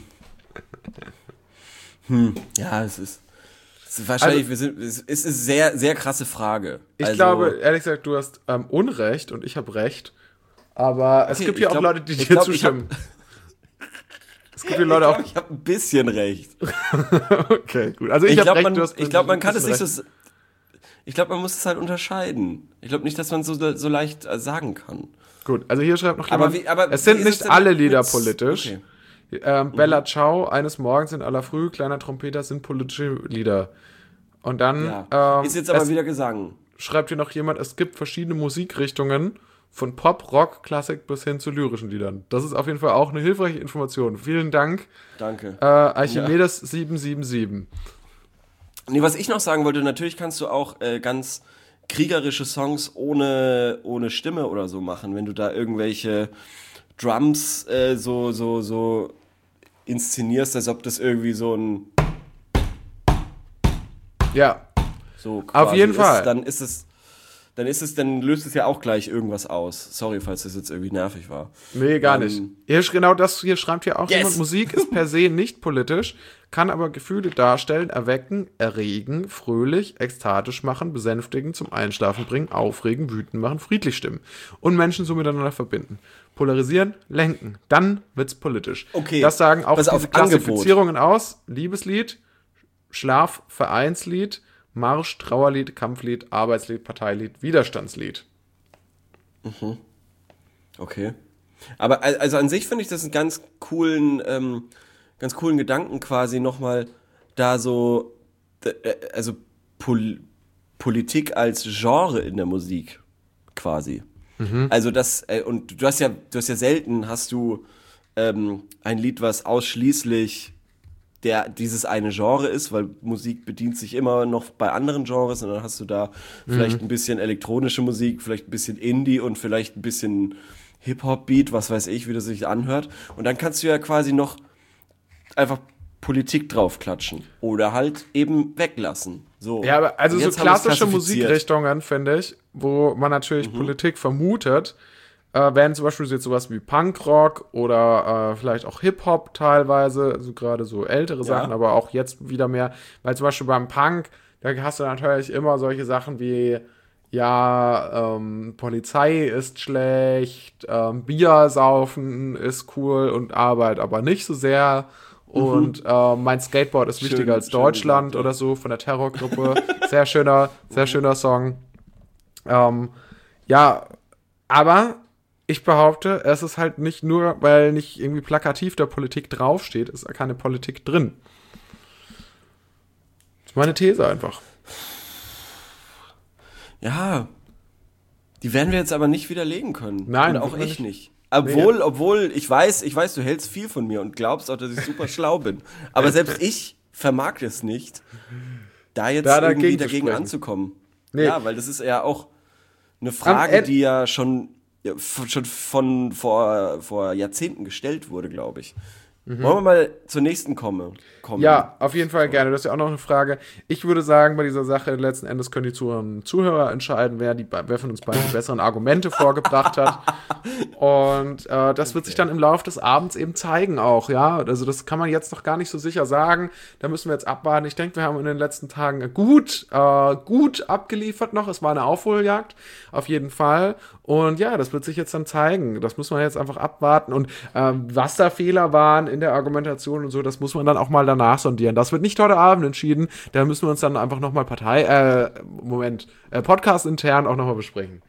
Hm. Ja, es ist, es ist wahrscheinlich, Also- wir sind, es ist eine sehr, sehr krasse Frage. Ich Also- glaube, ehrlich gesagt, du hast ähm, Unrecht und ich habe Recht. Aber es Okay, gibt ich hier auch glaub- Leute, die ich dir glaub, ich zustimmen. Es gibt hier Leute ich auch. glaube, ich habe ein bisschen recht. Okay, gut. Also ich, Ich habe glaube, recht. man, du hast ich glaub, man kann es bisschen nicht recht. so. Ich glaube, man muss es halt unterscheiden. Ich glaube nicht, dass man so, so leicht äh, sagen kann. Gut, also hier schreibt noch Aber jemand, wie- aber es wie sind ist nicht es denn alle mit- Lieder mit- politisch. okay. Ähm, Bella Ciao, eines Morgens in aller Früh, kleiner Trompeter sind politische Lieder. Und dann Ja. ähm, ist jetzt aber es, wieder Gesang. schreibt hier noch jemand, es gibt verschiedene Musikrichtungen, von Pop, Rock, Klassik bis hin zu lyrischen Liedern. Das ist auf jeden Fall auch eine hilfreiche Information. Vielen Dank, Danke. äh, Archimedes sieben sieben sieben. Nee, was ich noch sagen wollte, natürlich kannst du auch äh, ganz kriegerische Songs ohne, ohne Stimme oder so machen, wenn du da irgendwelche Drums äh, so, so, so inszenierst, als ob das irgendwie so ein Ja. So Auf jeden ist, Fall. Dann ist es, dann ist es, dann löst es ja auch gleich irgendwas aus. Sorry, falls das jetzt irgendwie nervig war. Nee, gar Ähm, nicht. Hier, genau das hier schreibt hier auch Yes. jemand. Musik ist per se nicht politisch, kann aber Gefühle darstellen, erwecken, erregen, fröhlich, ekstatisch machen, besänftigen, zum Einschlafen bringen, aufregen, wütend machen, friedlich stimmen und Menschen so miteinander verbinden. Polarisieren, lenken, dann wird's politisch. Okay. Das sagen auch Pass auf, diese Klassifizierungen aus. Liebeslied, Schlaf, Vereinslied, Marsch, Trauerlied, Kampflied, Arbeitslied, Parteilied, Widerstandslied. Okay. Aber al- also an sich finde ich das einen ganz coolen, ähm, ganz coolen Gedanken quasi nochmal da so, d- äh, also Pol- Politik als Genre in der Musik quasi. Also das, äh, und du hast ja, du hast ja selten, hast du ähm, ein Lied, was ausschließlich der dieses eine Genre ist, weil Musik bedient sich immer noch bei anderen Genres und dann hast du da vielleicht ein bisschen elektronische Musik, vielleicht ein bisschen Indie und vielleicht ein bisschen Hip-Hop-Beat, was weiß ich, wie das sich anhört. Und dann kannst du ja quasi noch einfach Politik draufklatschen oder halt eben weglassen. So. Ja, aber also Und so jetzt haben wir es klassische klassifiziert. Musikrichtungen, finde ich, wo man natürlich Politik vermutet, äh, wären zum Beispiel jetzt sowas wie Punkrock oder äh, vielleicht auch Hip-Hop teilweise, also gerade so ältere Sachen, aber auch jetzt wieder mehr, weil zum Beispiel beim Punk, da hast du natürlich immer solche Sachen wie, ja, ähm, Polizei ist schlecht, ähm, Bier saufen ist cool und Arbeit aber nicht so sehr. Und äh, mein Skateboard ist wichtiger Schön- als schön Deutschland gesagt, ja. oder so von der Terrorgruppe. Sehr schöner, sehr schöner Song. Ähm, ja, aber ich behaupte, es ist halt nicht nur, weil nicht irgendwie plakativ der Politik draufsteht, ist keine Politik drin. Das ist meine These einfach. Ja, die werden wir jetzt aber nicht widerlegen können. Nein, und auch wird man ich nicht. nicht. Obwohl, obwohl, ich weiß, ich weiß, du hältst viel von mir und glaubst auch, dass ich super schlau bin. Aber selbst ich vermag es nicht, da jetzt Da irgendwie dagegen zu dagegen sprechen. anzukommen. Nee. Ja, weil das ist ja auch eine Frage, Ende- die ja schon, ja, f- schon von vor, vor Jahrzehnten gestellt wurde, glaube ich. Wollen wir mal zur nächsten kommen? kommen? Ja, auf jeden Fall gerne. Das ist ja auch noch eine Frage. Ich würde sagen, bei dieser Sache letzten Endes können die Zuhörerinnen und Zuhörer entscheiden, wer, die, wer von uns beiden die besseren Argumente vorgebracht hat. Und äh, das wird sich dann im Laufe des Abends eben zeigen auch, ja. Also das kann man jetzt noch gar nicht so sicher sagen. Da müssen wir jetzt abwarten. Ich denke, wir haben in den letzten Tagen gut, äh, gut abgeliefert noch. Es war eine Aufholjagd, auf jeden Fall. Und ja, das wird sich jetzt dann zeigen. Das muss man jetzt einfach abwarten. Und ähm, was da Fehler waren in der Argumentation und so, das muss man dann auch mal danach sondieren. Das wird nicht heute Abend entschieden. Da müssen wir uns dann einfach nochmal Partei, äh, Moment, äh, Podcast intern auch nochmal besprechen.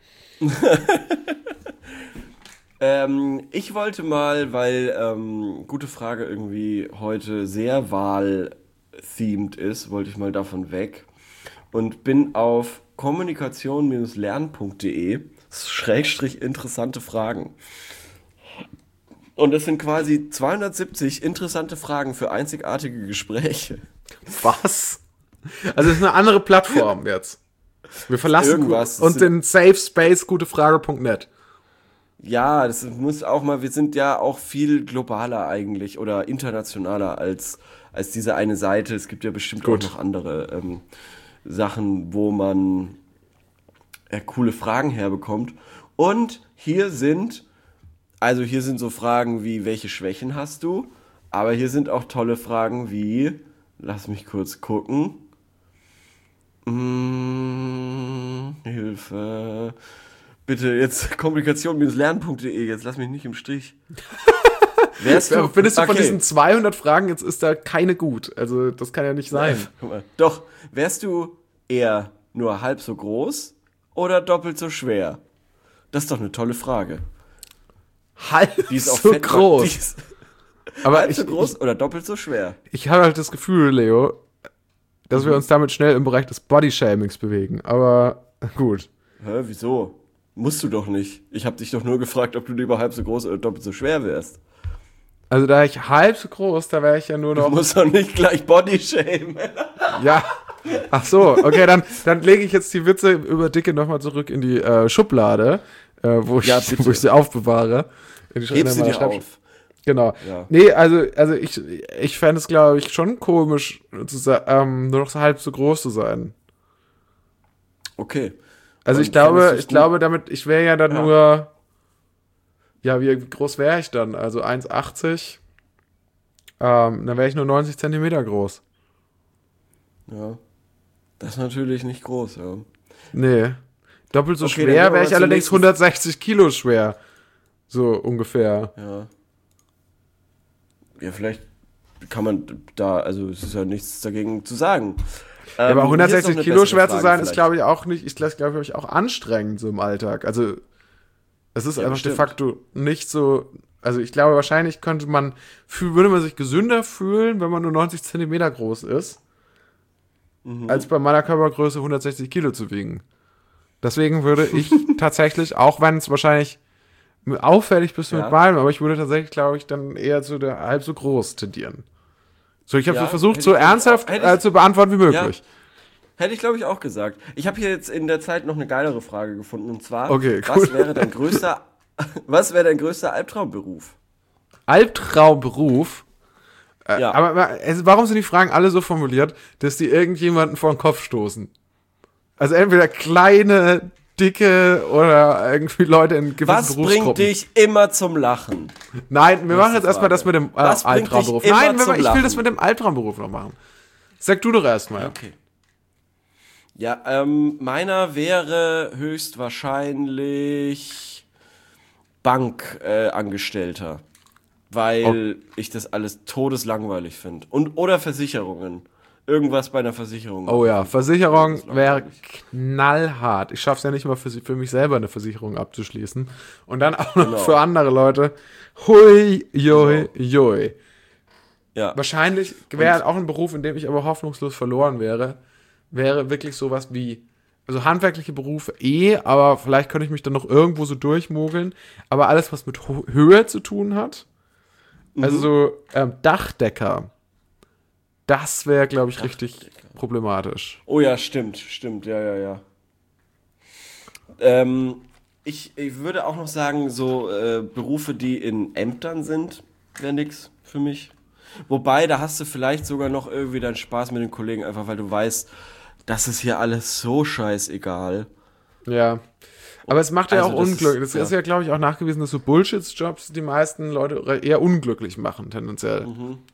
Ähm, ich wollte mal, weil ähm, gute Frage irgendwie heute sehr wahl-themed ist, wollte ich mal davon weg und bin auf kommunikation-lernen punkt de schrägstrich interessante Fragen. Und das sind quasi zweihundertsiebzig interessante Fragen für einzigartige Gespräche. Was? Also es ist eine andere Plattform jetzt. Wir verlassen Irgendwas. und den Safe Space gutefrage punkt net. Ja, das muss auch mal, wir sind ja auch viel globaler eigentlich oder internationaler als, als diese eine Seite. Es gibt ja bestimmt Gut. auch noch andere ähm, Sachen, wo man äh, coole Fragen herbekommt. Und hier sind, also hier sind so Fragen wie, welche Schwächen hast du? Aber hier sind auch tolle Fragen wie, lass mich kurz gucken. Hm, Hilfe. Bitte jetzt kommunikation-lernen punkt de, jetzt lass mich nicht im Stich. Wärst Ja, findest du von okay. diesen zweihundert Fragen, jetzt ist da keine gut. Also das kann ja nicht sein. Guck mal. Doch, wärst du eher nur halb so groß oder doppelt so schwer? Das ist doch eine tolle Frage. Halb Die ist auch so fett, groß. Die ist Aber halb ich, so groß oder doppelt so schwer? ich, ich habe halt das Gefühl, Leo, dass Mhm. wir uns damit schnell im Bereich des Bodyshamings bewegen. Aber gut. Hä, wieso? Musst du doch nicht. Ich habe dich doch nur gefragt, ob du lieber halb so groß oder doppelt so schwer wärst. Also da ich halb so groß, da wäre ich ja nur Du noch... musst doch nicht gleich Bodyshamen. Ja. Ach so, okay, dann, dann lege ich jetzt die Witze über Dicke nochmal zurück in die äh, Schublade, äh, wo, ich, Ja, bitte. wo ich sie aufbewahre. In die Heb sie in meiner dir Schreibsch- auf. Genau. Ja. Nee, also, also ich, ich fände es, glaube ich, schon komisch, zu, sa- ähm, nur noch so halb so groß zu sein. Okay. Also Und ich glaube, fändest du's ich gut? glaube, damit, ich wäre ja dann Ja. nur, ja, wie groß wäre ich dann? Also eins Komma achtzig. Ähm, dann wäre ich nur neunzig Zentimeter groß. Ja. Das ist natürlich nicht groß, ja. Nee. Doppelt so Okay, dann gehen schwer wir wäre mal ich zur allerdings nächsten- hundertsechzig Kilo schwer. So ungefähr. Ja. Ja, vielleicht kann man da, also es ist ja nichts dagegen zu sagen. Ja, Ähm, aber hier ist hundertsechzig noch eine Kilo bessere schwer zu Frage sein, ist, vielleicht. glaube ich, auch nicht, ist, glaube ich, auch anstrengend so im Alltag. Also, es ist Ja, einfach de bestimmt. facto nicht so. Also, ich glaube, wahrscheinlich könnte man, fühl- würde man sich gesünder fühlen, wenn man nur neunzig Zentimeter groß ist, Mhm. als bei meiner Körpergröße hundertsechzig Kilo zu wiegen. Deswegen würde ich tatsächlich, auch wenn es wahrscheinlich auffällig bist du Ja. mit beidem, aber ich würde tatsächlich, glaube ich, dann eher zu der halb so groß tendieren. So, ich habe Ja, so versucht, hätte so ich, glaub ich, ernsthaft auch- hätte ich- äh, zu beantworten wie möglich. Hätte ich, glaube ich, auch gesagt. Ich habe hier jetzt in der Zeit noch eine geilere Frage gefunden. Und zwar, Okay, was cool. wäre dein größter, was wäre dein größter Albtraumberuf? Albtraumberuf. Äh, Ja. Aber aber, also, warum sind die Fragen alle so formuliert, dass die irgendjemanden vor den Kopf stoßen? Also entweder kleine, dicke oder irgendwie Leute in gewissen Was bringt Berufsgruppen. dich immer zum Lachen? Nein, wir machen jetzt Frage. erstmal das mit dem äh, Was bringt dich Albtraumberuf. immer Nein, wir, zum ich will Lachen? das mit dem Albtraumberuf noch machen. Sag du doch erstmal. Okay. Ja, ähm, meiner wäre höchstwahrscheinlich Bankangestellter. Äh, Angestellter. Weil ich das alles todeslangweilig finde. Und oder Versicherungen. Irgendwas bei einer Versicherung. Oh ja, Versicherung Das ist wäre langweilig. knallhart. Ich schaff's ja nicht mal für, für mich selber eine Versicherung abzuschließen. Und dann auch noch Genau. für andere Leute. Hui, jui, jui. Ja. Wahrscheinlich wäre auch ein Beruf, in dem ich aber hoffnungslos verloren wäre, wäre wirklich sowas wie, also handwerkliche Berufe eh, aber vielleicht könnte ich mich dann noch irgendwo so durchmogeln. Aber alles, was mit Ho- Höhe zu tun hat, also so ähm, Dachdecker, das wäre, glaube ich, richtig problematisch. Oh ja, stimmt, stimmt, ja, ja, ja. Ähm, ich, ich würde auch noch sagen, so äh, Berufe, die in Ämtern sind, wäre nix für mich. Wobei, da hast du vielleicht sogar noch irgendwie deinen Spaß mit den Kollegen, einfach weil du weißt, das ist hier alles so scheißegal. Ja. Aber es macht ja Also auch das ist- unglücklich. Das ja. ist ja, glaube ich, auch nachgewiesen, dass so Bullshit-Jobs die meisten Leute eher unglücklich machen, tendenziell.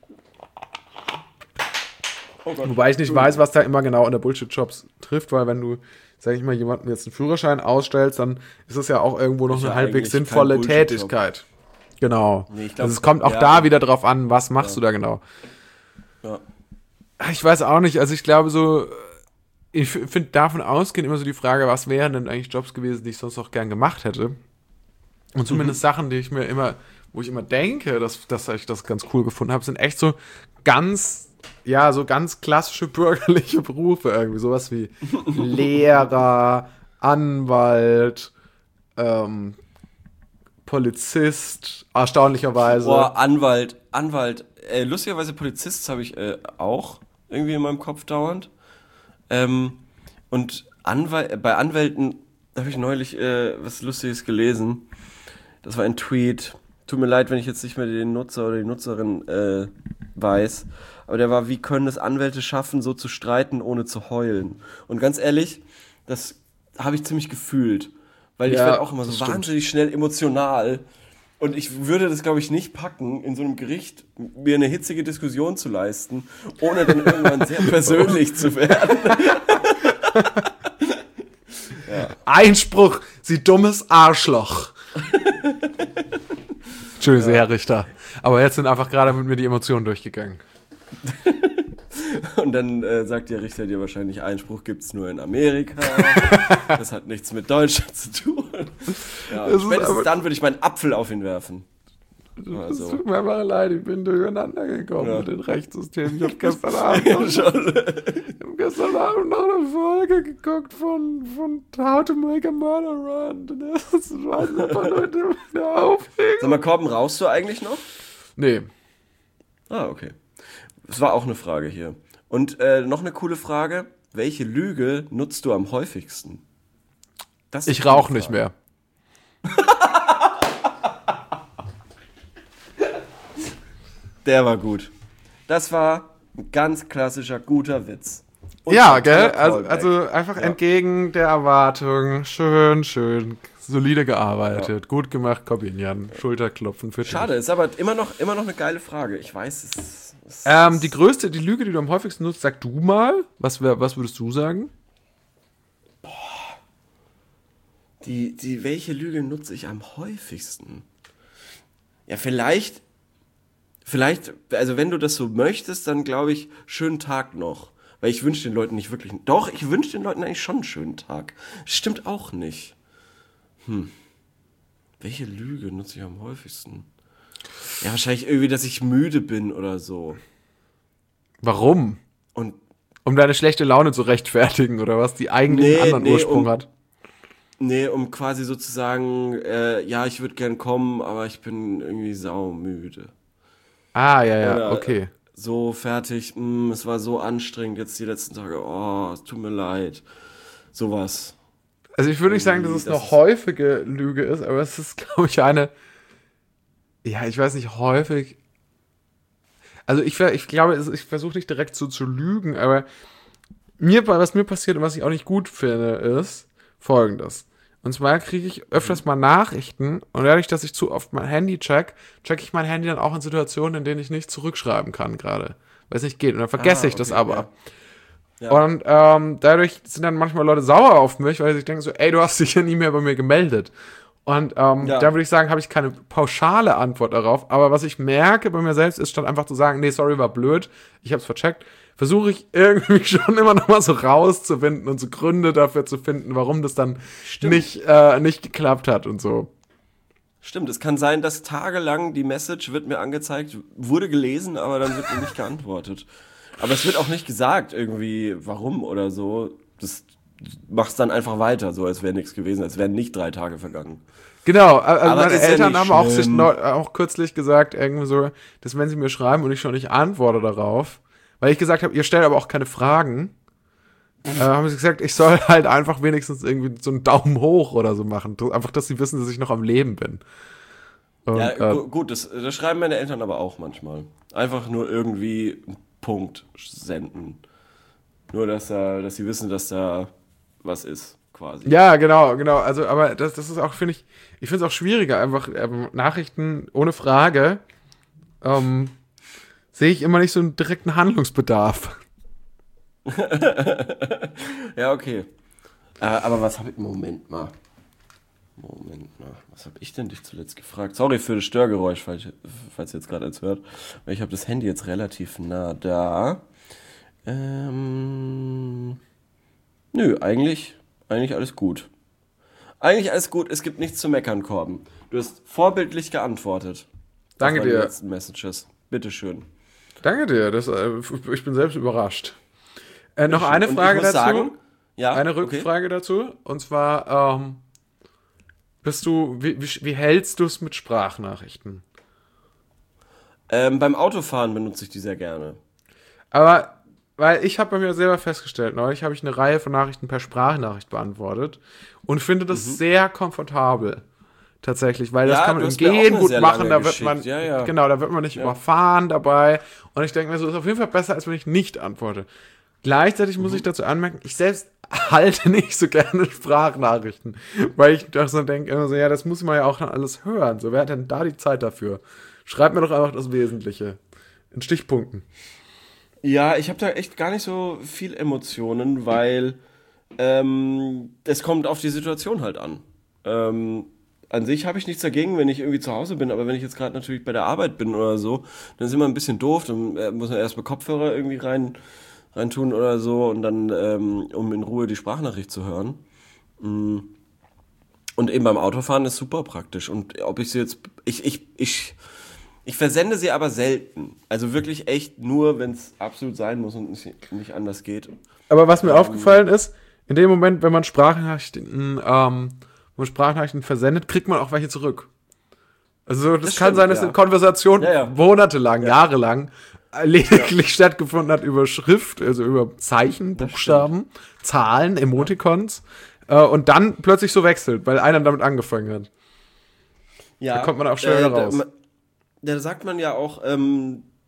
Oh Gott. Wobei ich nicht weiß, was da immer genau unter Bullshit-Jobs trifft, weil wenn du, sag ich mal, jemandem jetzt einen Führerschein ausstellst, dann ist es ja auch irgendwo noch Ist eine ja halbwegs eigentlich kein sinnvolle Bullshit-Job. Tätigkeit. Genau. Nee, ich glaub, also es kommt auch ja. da wieder drauf an, was machst du da genau. Ja. Ich weiß auch nicht, also ich glaube so, ich finde davon ausgehend immer so die Frage, was wären denn eigentlich Jobs gewesen, die ich sonst auch gern gemacht hätte. Und zumindest Sachen, die ich mir immer, wo ich immer denke, dass, dass ich das ganz cool gefunden habe, sind echt so ganz, ja, so ganz klassische bürgerliche Berufe irgendwie. Sowas wie Lehrer, Anwalt, ähm, Polizist, erstaunlicherweise. Boah, Anwalt, Anwalt. Äh, lustigerweise Polizist habe ich äh, auch irgendwie in meinem Kopf dauernd. Ähm, und Anwal bei Anwälten habe ich neulich äh, was Lustiges gelesen. Das war ein Tweet. Tut mir leid, wenn ich jetzt nicht mehr den Nutzer oder die Nutzerin äh, weiß. Aber der war, wie können es Anwälte schaffen, so zu streiten, ohne zu heulen? Und ganz ehrlich, das habe ich ziemlich gefühlt. Weil ich Ja, werde auch immer das so stimmt. wahnsinnig schnell emotional. Und ich würde das, glaube ich, nicht packen, in so einem Gericht mir eine hitzige Diskussion zu leisten, ohne dann irgendwann sehr persönlich zu werden. Einspruch, Sie dummes Arschloch. Entschuldigung, Herr Richter. Aber jetzt sind einfach gerade mit mir die Emotionen durchgegangen. Und dann äh, sagt der Richter dir wahrscheinlich, Einspruch gibt's nur in Amerika. Das hat nichts mit Deutschland zu tun. Ja, und Das ist spätestens aber- dann würde ich meinen Apfel auf ihn werfen. Es Also, tut mir einfach leid, ich bin durcheinander gekommen Ja. mit dem Rechtssystem. Ich habe gestern Abend, noch, schon. ich hab gestern Abend noch eine Folge geguckt von, von How to Make a Murder Run. Das war einfach nur der, der Aufregung. Sag mal, Korben, rauchst du eigentlich noch? Nee, Ah, okay. Das war auch eine Frage hier. Und äh, noch eine coole Frage. Welche Lüge nutzt du am häufigsten? Das ist ich eine rauche Frage. nicht mehr. Der war gut. Das war ein ganz klassischer, guter Witz. Und ja, ein gell? toller Also, Callback. also einfach Ja. entgegen der Erwartung. Schön, schön. Solide gearbeitet. Ja. Gut gemacht, Corbinian. Schulterklopfen für dich. Schade, ist aber immer noch, immer noch eine geile Frage. Ich weiß, es ist... Es Ähm, ist die größte, die Lüge, die du am häufigsten nutzt, sag du mal. Was, wär, was würdest du sagen? Die, die, welche Lüge nutze ich am häufigsten? Ja, vielleicht, vielleicht, also wenn du das so möchtest, dann glaube ich, schönen Tag noch. Weil ich wünsche den Leuten nicht wirklich, doch, ich wünsche den Leuten eigentlich schon einen schönen Tag. Stimmt auch nicht. Hm. Welche Lüge nutze ich am häufigsten? Ja, wahrscheinlich irgendwie, dass ich müde bin oder so. Warum? Und Um deine schlechte Laune zu rechtfertigen, oder was? Die eigentlich Nee, einen anderen nee, Ursprung um- hat. nee, um quasi sozusagen, äh, ja, ich würde gern kommen, aber ich bin irgendwie saumüde. Ah, ja, ja, Oder okay. so fertig, mh, es war so anstrengend jetzt die letzten Tage, oh, es tut mir leid. Sowas. Also ich würde nicht sagen, dass es das eine ist- häufige Lüge ist, aber es ist, glaube ich, eine, ja, ich weiß nicht, häufig. Also ich, ver- ich glaube, es- ich versuche nicht direkt so zu lügen, aber mir, was mir passiert und was ich auch nicht gut finde, ist Folgendes. Und zwar kriege ich öfters mal Nachrichten und dadurch, dass ich zu oft mein Handy check, check ich mein Handy dann auch in Situationen, in denen ich nicht zurückschreiben kann gerade, weil es nicht geht. Und dann vergesse Ah, ich das okay, aber. ja. Ja. Und ähm, dadurch sind dann manchmal Leute sauer auf mich, weil sie sich denken so, ey, du hast dich ja nie mehr bei mir gemeldet. Und ähm, Ja. da würde ich sagen, habe ich keine pauschale Antwort darauf. Aber was ich merke bei mir selbst, ist statt einfach zu sagen, nee, sorry, war blöd, ich habe es vercheckt, versuche ich irgendwie schon immer noch mal so rauszufinden und so Gründe dafür zu finden, warum das dann nicht, äh, nicht geklappt hat und so. Stimmt, es kann sein, dass tagelang die Message wird mir angezeigt, wurde gelesen, aber dann wird mir nicht geantwortet. Aber es wird auch nicht gesagt irgendwie, warum oder so. Das machst dann einfach weiter, so als wäre nichts gewesen, als wären nicht drei Tage vergangen. Genau, also Aber meine ist ja Eltern nicht haben auch, sich schlimm. neu, auch kürzlich gesagt, irgendwie so, dass wenn sie mir schreiben und ich schon nicht antworte darauf, weil ich gesagt habe, ihr stellt aber auch keine Fragen, äh, haben sie gesagt, ich soll halt einfach wenigstens irgendwie so einen Daumen hoch oder so machen. Einfach, dass sie wissen, dass ich noch am Leben bin. Und, Ja, äh, gu- gut, das, das schreiben meine Eltern aber auch manchmal. Einfach nur irgendwie einen Punkt senden. Nur, dass, da, dass sie wissen, dass da was ist, quasi. ja, genau, genau. Also, aber das, das ist auch, finde ich, ich finde es auch schwieriger, einfach ähm, Nachrichten ohne Frage ähm, sehe ich immer nicht so einen direkten Handlungsbedarf. Ja, okay. Äh, aber was habe ich... Moment mal. Moment mal. Was habe ich denn dich zuletzt gefragt? Sorry für das Störgeräusch, falls, falls ihr jetzt gerade eins hört. Weil ich habe das Handy jetzt relativ nah da. Ähm... Nö, eigentlich, eigentlich alles gut. Eigentlich alles gut. Es gibt nichts zu meckern, Korben. Du hast vorbildlich geantwortet. Danke auf meine dir. letzten Messages. Bitteschön. Danke dir, das, äh, ich bin selbst überrascht. Äh, noch eine Und ich Frage muss dazu. sagen, ja, eine okay. Rückfrage dazu. Und zwar, ähm, bist du, wie, wie, wie hältst du es mit Sprachnachrichten? Ähm, beim Autofahren benutze ich die sehr gerne. Aber, weil ich habe bei mir selber festgestellt, neulich habe ich eine Reihe von Nachrichten per Sprachnachricht beantwortet und finde das Mhm. sehr komfortabel. Tatsächlich, weil das Ja, kann man du im hast mir auch Gehen eine gut sehr machen, lange da wird geschickt. man, Ja, ja. genau, da wird man nicht Ja. überfahren dabei. Und ich denke mir so, ist auf jeden Fall besser, als wenn ich nicht antworte. Gleichzeitig Mhm. muss ich dazu anmerken, ich selbst halte nicht so gerne Sprachnachrichten, weil ich doch so denke, immer so, ja, das muss man ja auch dann alles hören. So, wer hat denn da die Zeit dafür? Schreib mir doch einfach das Wesentliche. In Stichpunkten. Ja, ich habe da echt gar nicht so viel Emotionen, weil ähm, es kommt auf die Situation halt an. Ähm, an sich habe ich nichts dagegen, wenn ich irgendwie zu Hause bin, aber wenn ich jetzt gerade natürlich bei der Arbeit bin oder so, dann ist immer ein bisschen doof, dann äh, muss man erst mal Kopfhörer irgendwie rein reintun oder so und dann, ähm, um in Ruhe die Sprachnachricht zu hören. Mm. Und eben beim Autofahren ist super praktisch. Und ob ich sie jetzt, ich, ich, ich, ich versende sie aber selten. Also wirklich echt nur, wenn es absolut sein muss und nicht, nicht anders geht. Aber was mir aufgefallen ist, in dem Moment, wenn man Sprachnachrichten, ähm, wenn man Sprachnachrichten versendet, kriegt man auch welche zurück. Also das, Das kann stimmt, sein, dass ja. eine Konversation Ja, ja. monatelang, jahrelang äh, lediglich stattgefunden hat über Schrift, also über Zeichen, Das Buchstaben, Zahlen, Emoticons äh, und dann plötzlich so wechselt, weil einer damit angefangen hat. Ja, Da kommt man auch schnell äh, raus. Da, da sagt man ja auch, ähm,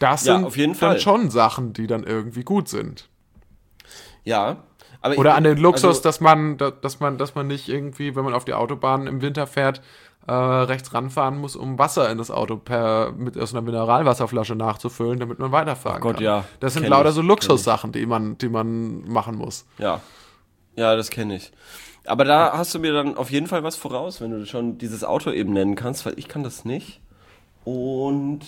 Das Ja, sind auf jeden dann Fall. schon Sachen, die dann irgendwie gut sind. Ja. Aber Oder ich, an den Luxus, also, dass man, da- dass man, dass man nicht irgendwie, wenn man auf die Autobahn im Winter fährt, äh, rechts ranfahren muss, um Wasser in das Auto per, mit aus einer Mineralwasserflasche nachzufüllen, damit man weiterfahren Oh Gott, kann. ja. Das sind Kenn lauter ich, so kenn Luxussachen, die man, die man machen muss. Ja. Ja, das kenne ich. Aber da hast du mir dann auf jeden Fall was voraus, wenn du schon dieses Auto eben nennen kannst, weil ich kann das nicht. Und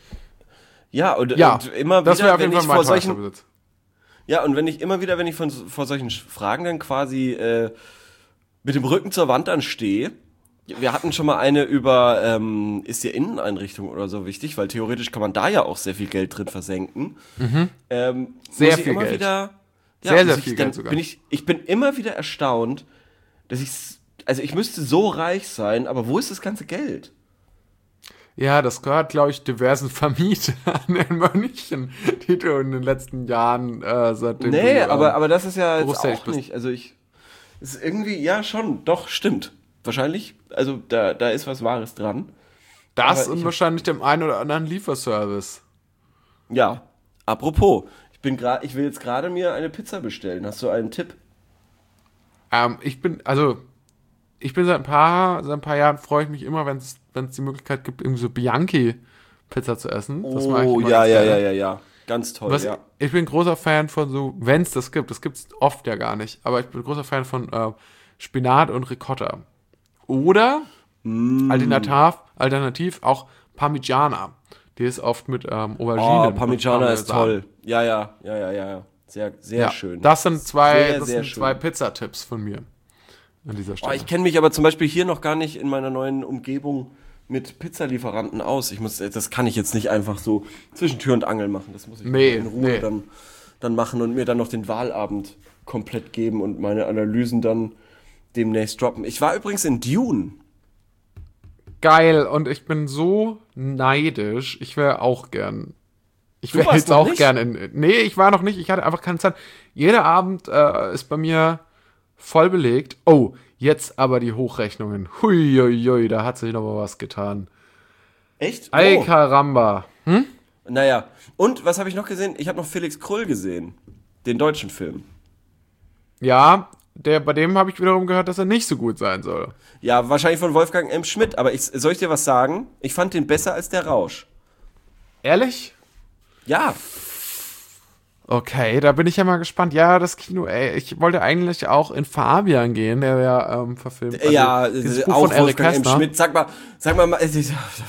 ja, und, Ja, und immer das wäre wieder, auf wenn jeden ich Fall mein vor teuerster solchen, Besitz. ja, und wenn ich immer wieder, wenn ich von, vor solchen Fragen dann quasi äh, mit dem Rücken zur Wand dann stehe, wir hatten schon mal eine über, ähm, ist die Inneneinrichtung oder so wichtig, weil theoretisch kann man da ja auch sehr viel Geld drin versenken. Ähm, Sehr muss ich viel immer Geld. Wieder, ja, Sehr, muss sehr ich viel dann, Geld sogar. Bin ich, ich bin immer wieder erstaunt, dass ich, also ich müsste so reich sein, aber wo ist das ganze Geld? Ja, das gehört, glaube ich, diversen Vermietern in München, die du in den letzten Jahren äh, seitdem Nee, du, ähm, aber, aber das ist ja jetzt berufstätig auch bist. nicht, also ich, ist irgendwie, ja schon, doch, stimmt. Wahrscheinlich, also da, da ist was Wahres dran. das aber und ich- wahrscheinlich dem einen oder anderen Lieferservice. Ja, apropos, ich bin gerade, ich will jetzt gerade mir eine Pizza bestellen. Hast du einen Tipp? Ähm, ich bin, also, ich bin seit ein paar, seit ein paar Jahren freue ich mich immer, wenn es die Möglichkeit gibt, irgendwie so Bianchi-Pizza zu essen. Das mag ich Oh, immer ja, ganz ja, gerne. ja, ja, ja. Ganz toll, Was, ja. Ich bin großer Fan von so, wenn es das gibt, das gibt es oft ja gar nicht, aber ich bin großer Fan von äh, Spinat und Ricotta. Oder Mm. alternativ, alternativ auch Parmigiana. Die ist oft mit ähm, Auberginen. Oh, Parmigiana und ist Parmesan. toll. Ja, ja, ja, ja, ja, ja. Sehr, sehr Ja, schön. das sind zwei, Sehr, das sehr sind zwei schön. Pizzatipps von mir an dieser Oh, Stelle. ich kenne mich aber zum Beispiel hier noch gar nicht in meiner neuen Umgebung mit Pizzalieferanten aus. Ich muss, das kann ich jetzt nicht einfach so zwischen Tür und Angel machen. Das muss ich Nee, in Ruhe nee. dann, dann machen und mir dann noch den Wahlabend komplett geben und meine Analysen dann demnächst droppen. Ich war übrigens in Dune. Geil, und ich bin so neidisch. Ich wäre auch gern. Ich Du wäre warst jetzt noch auch nicht? gern in. Nee, ich war noch nicht. Ich hatte einfach keine Zeit. Jeder Abend äh, ist bei mir voll belegt. Oh, jetzt aber die Hochrechnungen. Hui, hui, hui, da hat sich noch mal was getan. Echt? Ay Oh. caramba. Naja, und was habe ich noch gesehen? Ich habe noch Felix Krull gesehen. Den deutschen Film. Ja, der, bei dem habe ich wiederum gehört, dass er nicht so gut sein soll. Ja, wahrscheinlich von Wolfgang M. Schmidt. Aber ich, soll ich dir was sagen? Ich fand den besser als der Rausch. Ehrlich? Ja, Okay, da bin ich ja mal gespannt. Ja, das Kino, ey, ich wollte eigentlich auch in Fabian gehen, der ja ähm, verfilmt. also ja, dieses äh, Buch auch von Eric Wolfgang M. Kästner. Schmidt. Sag mal, sag mal, äh,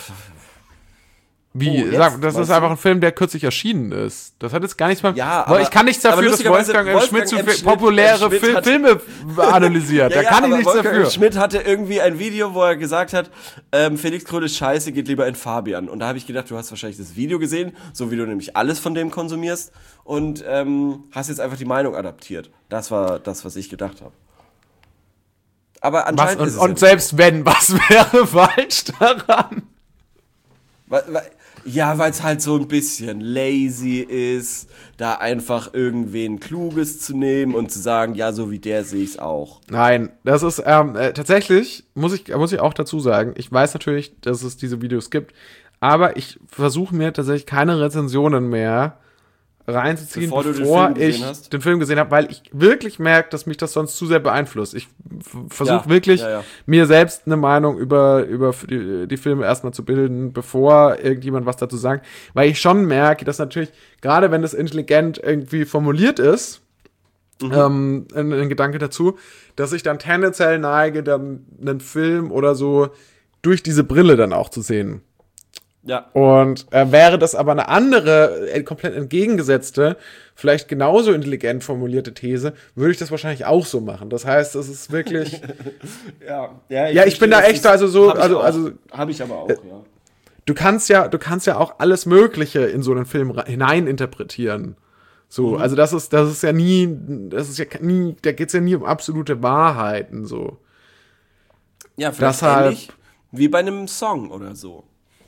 Wie? Oh, jetzt, Sag, das ist meinst einfach du? ein Film, der kürzlich erschienen ist. Das hat jetzt gar nichts mehr. Ja, Weil aber- ich kann nichts aber dafür, dass lustigerweise Wolfgang M. Wolfgang Schmidt so M. viel Schmidt- populäre M. Schmidt Fil hat- Filme analysiert. da kann ich aber nichts Wolfgang dafür. M. Schmidt hatte irgendwie ein Video, wo er gesagt hat, ähm, Felix Krull ist scheiße, geht lieber in Fabian. Und da habe ich gedacht, du hast wahrscheinlich das Video gesehen, so wie du nämlich alles von dem konsumierst und ähm, hast jetzt einfach die Meinung adaptiert. Das war das, was ich gedacht habe. Aber Was, anscheinend und ist es und ja selbst wenn, was wäre falsch daran? Wa- wa- Ja, weil es halt so ein bisschen lazy ist, da einfach irgendwen Kluges zu nehmen und zu sagen, ja, so wie der sehe ich es auch. Nein, das ist ähm, äh, tatsächlich, muss ich, muss ich auch dazu sagen, ich weiß natürlich, dass es diese Videos gibt, aber ich versuche mir tatsächlich keine Rezensionen mehr reinzuziehen, Bevor du den bevor Film gesehen ich hast? den Film gesehen habe, weil ich wirklich merke, dass mich das sonst zu sehr beeinflusst. Ich versuche Ja, wirklich, ja, ja. mir selbst eine Meinung über, über die, die Filme erstmal zu bilden, bevor irgendjemand was dazu sagt, weil ich schon merke, dass natürlich, gerade wenn das intelligent irgendwie formuliert ist, Mhm. ähm, ein, ein Gedanke dazu, dass ich dann tendenziell neige, dann einen Film oder so durch diese Brille dann auch zu sehen. Ja. Und äh, wäre das aber eine andere, äh, komplett entgegengesetzte, vielleicht genauso intelligent formulierte These, würde ich das wahrscheinlich auch so machen. Das heißt, es ist wirklich, Ja, ja, Ja, ich bin da echt, also so- hab ich also- auch. also- Habe ich aber auch, ja. du kannst ja, du kannst ja auch alles Mögliche in so einen Film ra- hineininterpretieren. So, also das ist, das ist ja nie, das ist ja nie, da geht's ja nie um absolute Wahrheiten, so. Ja, vielleicht Deshalb- ähnlich wie bei einem Song oder so.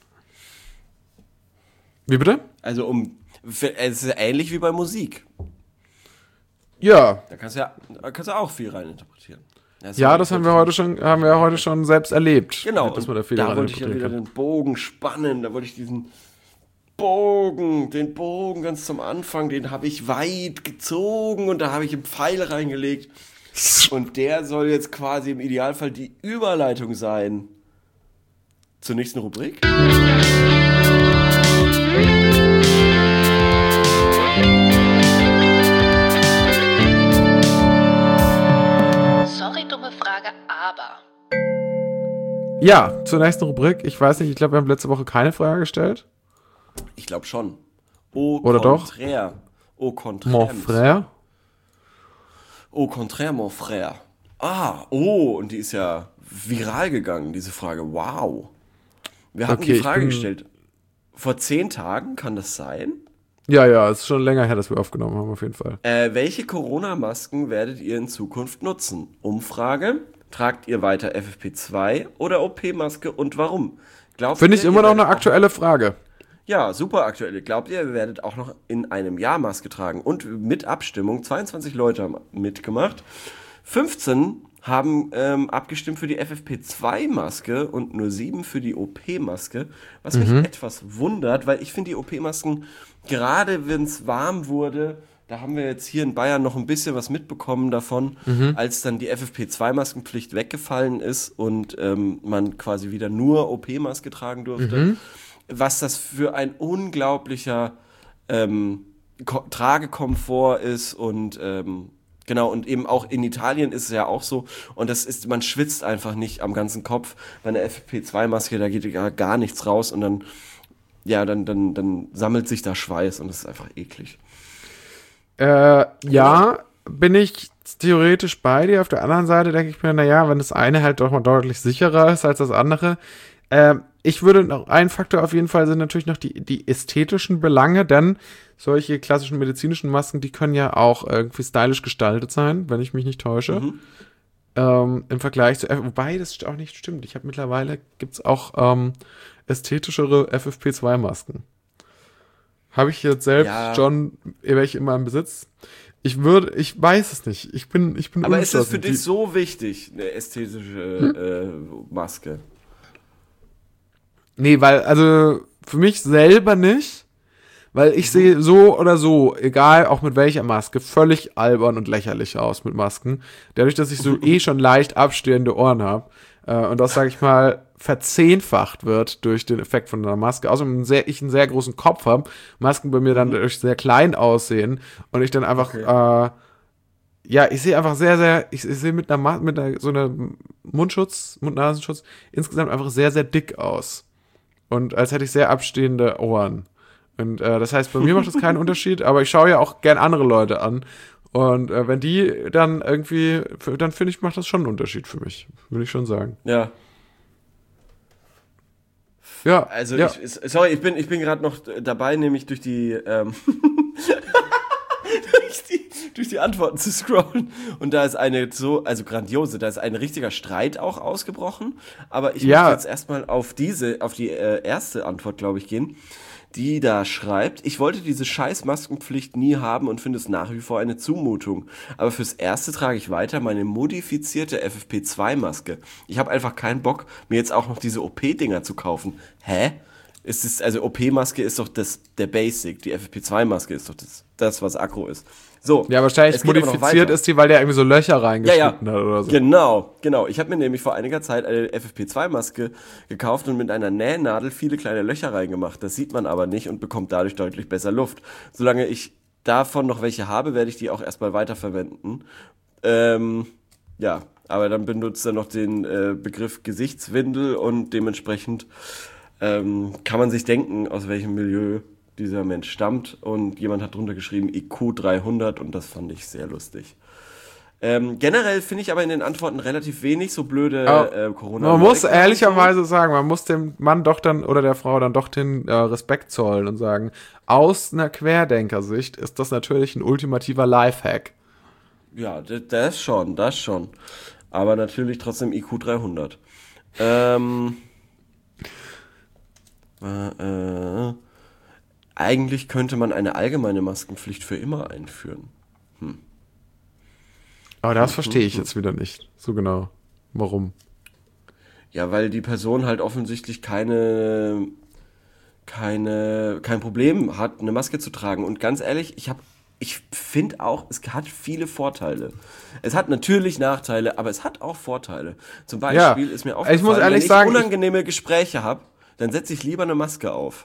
Wie bitte? Also um, es ist ja ähnlich wie bei Musik. Ja, Da kannst du ja, da kannst du auch viel reininterpretieren. ist ja, ja das haben wir wirklich- heute schon, haben wir heute schon selbst erlebt. Genau, dass man und da viel da rein wollte ich ja wieder interpretieren den Bogen spannen, da wollte ich diesen Bogen, den Bogen ganz zum Anfang, den habe ich weit gezogen und da habe ich einen Pfeil reingelegt. Und der soll jetzt quasi im Idealfall die Überleitung sein zur nächsten Rubrik. Sorry, dumme Frage, aber... Ja, zur nächsten Rubrik. Ich weiß nicht, ich glaube, wir haben letzte Woche keine Frage gestellt. Ich glaube schon. Au Oder contraire. doch? Au contraire. Mon frère. Au contraire, mon frère. Ah, oh, und die ist ja viral gegangen, diese Frage. Wow. Wir hatten Okay, die ich Frage bin- gestellt. Vor zehn Tagen, kann das sein? Ja, ja, es ist schon länger her, dass wir aufgenommen haben, auf jeden Fall. Äh, welche Corona-Masken werdet ihr in Zukunft nutzen? Umfrage. Tragt ihr weiter F F P zwei oder O P-Maske und warum? Glaubt Finde ihr, ich immer ihr noch eine werdet auch- aktuelle Frage. Ja, super aktuell. Glaubt ihr, ihr werdet auch noch in einem Jahr Maske tragen? Und mit Abstimmung, zweiundzwanzig Leute haben mitgemacht. fünfzehn haben ähm, abgestimmt für die F F P zwei Maske und nur sieben für die O P-Maske. Was mich etwas wundert, weil ich finde die O P-Masken, gerade wenn es warm wurde, da haben wir jetzt hier in Bayern noch ein bisschen was mitbekommen davon, als dann die F F P zwei Maskenpflicht weggefallen ist und ähm, man quasi wieder nur O P-Maske tragen durfte. Was das für ein unglaublicher ähm, Ko- Tragekomfort ist und ähm, genau, und eben auch in Italien ist es ja auch so und das ist, man schwitzt einfach nicht am ganzen Kopf. Bei einer F F P zwei Maske, da geht gar, gar nichts raus und dann, ja, dann, dann, dann sammelt sich da Schweiß und das ist einfach eklig. Äh, ja, bin ich theoretisch bei dir. Auf der anderen Seite denke ich mir, naja, wenn das eine halt doch mal deutlich sicherer ist als das andere. Ähm, ich würde noch, ein Faktor auf jeden Fall sind natürlich noch die, die ästhetischen Belange, denn solche klassischen medizinischen Masken, die können ja auch irgendwie stylisch gestaltet sein, wenn ich mich nicht täusche. Ähm, im Vergleich zu, F- wobei das auch nicht stimmt. Ich habe mittlerweile, gibt es auch ähm, ästhetischere F F P zwei Masken. Habe ich jetzt selbst Ja. schon welche in meinem Besitz? Ich würde, ich weiß es nicht. Ich bin, ich bin Aber ist das für unentschlossen. dich so wichtig, eine ästhetische äh, Maske? Nee, weil, also für mich selber nicht, weil ich sehe so oder so, egal auch mit welcher Maske, völlig albern und lächerlich aus mit Masken. Dadurch, dass ich so eh schon leicht abstehende Ohren habe äh, und das, sage ich mal, verzehnfacht wird durch den Effekt von einer Maske. Außerdem sehr, ich einen sehr großen Kopf habe, Masken bei mir dann dadurch sehr klein aussehen und ich dann einfach, äh, ja, ich sehe einfach sehr, sehr, ich, ich sehe mit einer, Ma- mit einer, so einer Mundschutz, Mund-Nasenschutz insgesamt einfach sehr, sehr dick aus. Und als hätte ich sehr abstehende Ohren. Und äh, das heißt, bei mir macht das keinen Unterschied, aber ich schaue ja auch gern andere Leute an. Und äh, wenn die dann irgendwie, dann finde ich, macht das schon einen Unterschied für mich. Würde ich schon sagen. Ja. Ja, Also ja. ich, sorry, ich bin, ich bin gerade noch dabei, nämlich durch die, ähm, durch die, durch die Antworten zu scrollen. Und da ist eine so, also grandiose, da ist ein richtiger Streit auch ausgebrochen. Aber ich Ja. möchte jetzt erstmal auf diese, auf die äh, erste Antwort, glaube ich, gehen, die da schreibt: Ich wollte diese scheiß Maskenpflicht nie haben und finde es nach wie vor eine Zumutung. Aber fürs Erste trage ich weiter meine modifizierte F F P zwei Maske. Ich habe einfach keinen Bock, mir jetzt auch noch diese O P-Dinger zu kaufen. Hä? Es ist, also O P-Maske ist doch das, der Basic. Die F F P zwei Maske ist doch das, das was Aggro ist. So. Ja, wahrscheinlich es geht aber noch modifiziert weiter. ist die, weil der irgendwie so Löcher Ja, reingeschnitten ja, hat oder so. genau, genau. Ich habe mir nämlich vor einiger Zeit eine F F P zwei Maske gekauft und mit einer Nähnadel viele kleine Löcher reingemacht. Das sieht man aber nicht und bekommt dadurch deutlich besser Luft. Solange ich davon noch welche habe, werde ich die auch erstmal weiterverwenden. Ähm, ja, aber dann benutzt er noch den äh, Begriff Gesichtswindel und dementsprechend ähm, kann man sich denken, aus welchem Milieu dieser Mensch stammt. Und jemand hat drunter geschrieben I Q dreihundert und das fand ich sehr lustig. Ähm, generell finde ich aber in den Antworten relativ wenig so blöde Aber äh, corona Man muss ehrlicherweise sagen, man muss dem Mann doch dann oder der Frau dann doch den äh, Respekt zollen und sagen, aus einer Querdenkersicht ist das natürlich ein ultimativer Lifehack. Ja, das, das schon, das schon. Aber natürlich trotzdem I Q dreihundert. Ähm, äh, äh, eigentlich könnte man eine allgemeine Maskenpflicht für immer einführen. Aber das verstehe ich jetzt wieder nicht so genau. Warum? Ja, weil die Person halt offensichtlich keine keine, kein Problem hat, eine Maske zu tragen. Und ganz ehrlich, ich habe, ich finde auch, es hat viele Vorteile. Es hat natürlich Nachteile, aber es hat auch Vorteile. Zum Beispiel Ja, ist mir ich aufgefallen, muss ehrlich wenn ich sagen, ich- unangenehme Gespräche habe, dann setze ich lieber eine Maske auf.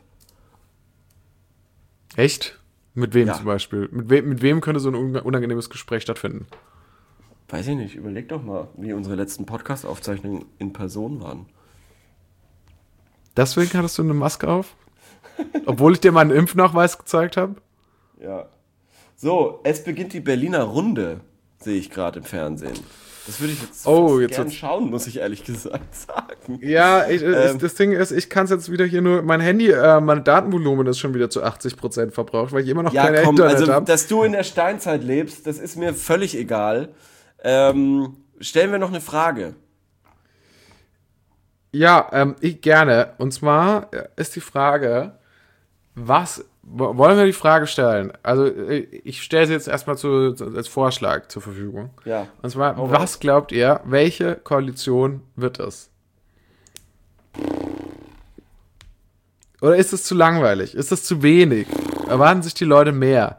Echt? Mit wem Ja. zum Beispiel? Mit, we mit wem könnte so ein un- unangenehmes Gespräch stattfinden? Weiß ich nicht, überleg doch mal, wie unsere letzten Podcast-Aufzeichnungen in Person waren. Deswegen hattest du eine Maske auf? Obwohl ich dir meinen Impfnachweis gezeigt habe? Ja. So, es beginnt die Berliner Runde, sehe ich gerade im Fernsehen. Das würde ich jetzt, Oh, fast jetzt gern wird's- schauen, muss ich ehrlich gesagt sagen. Ja, ich, äh, Ähm. das Ding ist, ich kann es jetzt wieder hier nur, mein Handy, äh, mein Datenvolumen ist schon wieder zu achtzig Prozent verbraucht, weil ich immer noch Ja, kein komm, Internet also, habe. dass du in der Steinzeit lebst, das ist mir völlig egal. Ähm, stellen wir noch eine Frage. Ja, ähm, ich gerne. Und zwar äh, ist die Frage, was, wo- wollen wir die Frage stellen? Also, äh, ich stelle sie jetzt erstmal zu, zu, als Vorschlag zur Verfügung. Ja. Und zwar, Hau was raus. glaubt ihr, welche Koalition wird es? Oder ist es zu langweilig? Ist es zu wenig? Erwarten sich die Leute mehr?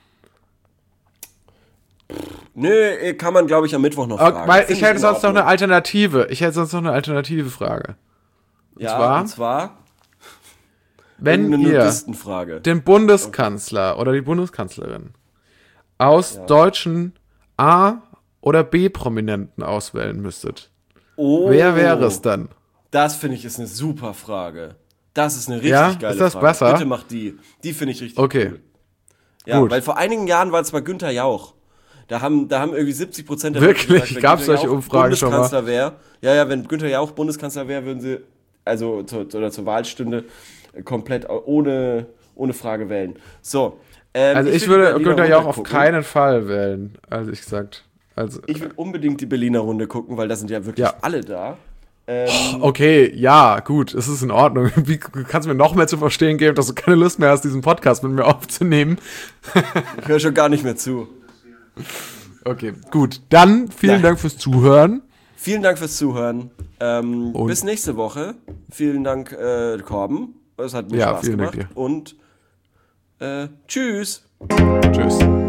Nö, kann man, glaube ich, am Mittwoch noch Okay, fragen. weil Find ich hätte in sonst noch eine Ordnung. Alternative. Ich hätte sonst noch eine alternative Frage. Ja, zwar- und zwar Wenn eine ihr Nudistenfrage. den Bundeskanzler oder die Bundeskanzlerin aus deutschen A- oder B-Prominenten auswählen müsstet, Oh, wer wäre es dann? Das finde ich ist eine super Frage. Das ist eine richtig Ja? geile Ist das Frage. besser? Bitte mach die. Die finde ich richtig Okay. cool. Ja, Gut. weil vor einigen Jahren war es bei Günther Jauch. Da haben, da haben irgendwie siebzig Prozent der Wirklich? Leute gesagt, wenn Gab's Günther solche Jauch Umfragen schon mal? Bundeskanzler wäre. Ja, ja, wenn Günther Jauch Bundeskanzler wäre, würden sie, also zu, oder zur Wahlstunde, äh, komplett ohne, ohne Frage wählen. So. Ähm, Also ich, will die würde Berliner Günther Runde Jauch auf gucken. keinen Fall wählen, also ich gesagt. Also, Ich will unbedingt die Berliner Runde gucken, weil da sind ja wirklich Ja. alle da. Ähm, okay, ja, gut, es ist in Ordnung. Wie kannst du mir noch mehr zu verstehen geben, dass du keine Lust mehr hast, diesen Podcast mit mir aufzunehmen? ich höre schon gar nicht mehr zu. Okay, gut. Dann vielen Nein. Dank fürs Zuhören. Vielen Dank fürs Zuhören. Ähm, Und- bis nächste Woche. Vielen Dank, äh, Korben. Es hat mir Ja, Spaß vielen Dank gemacht. dir. Und äh, tschüss. Tschüss.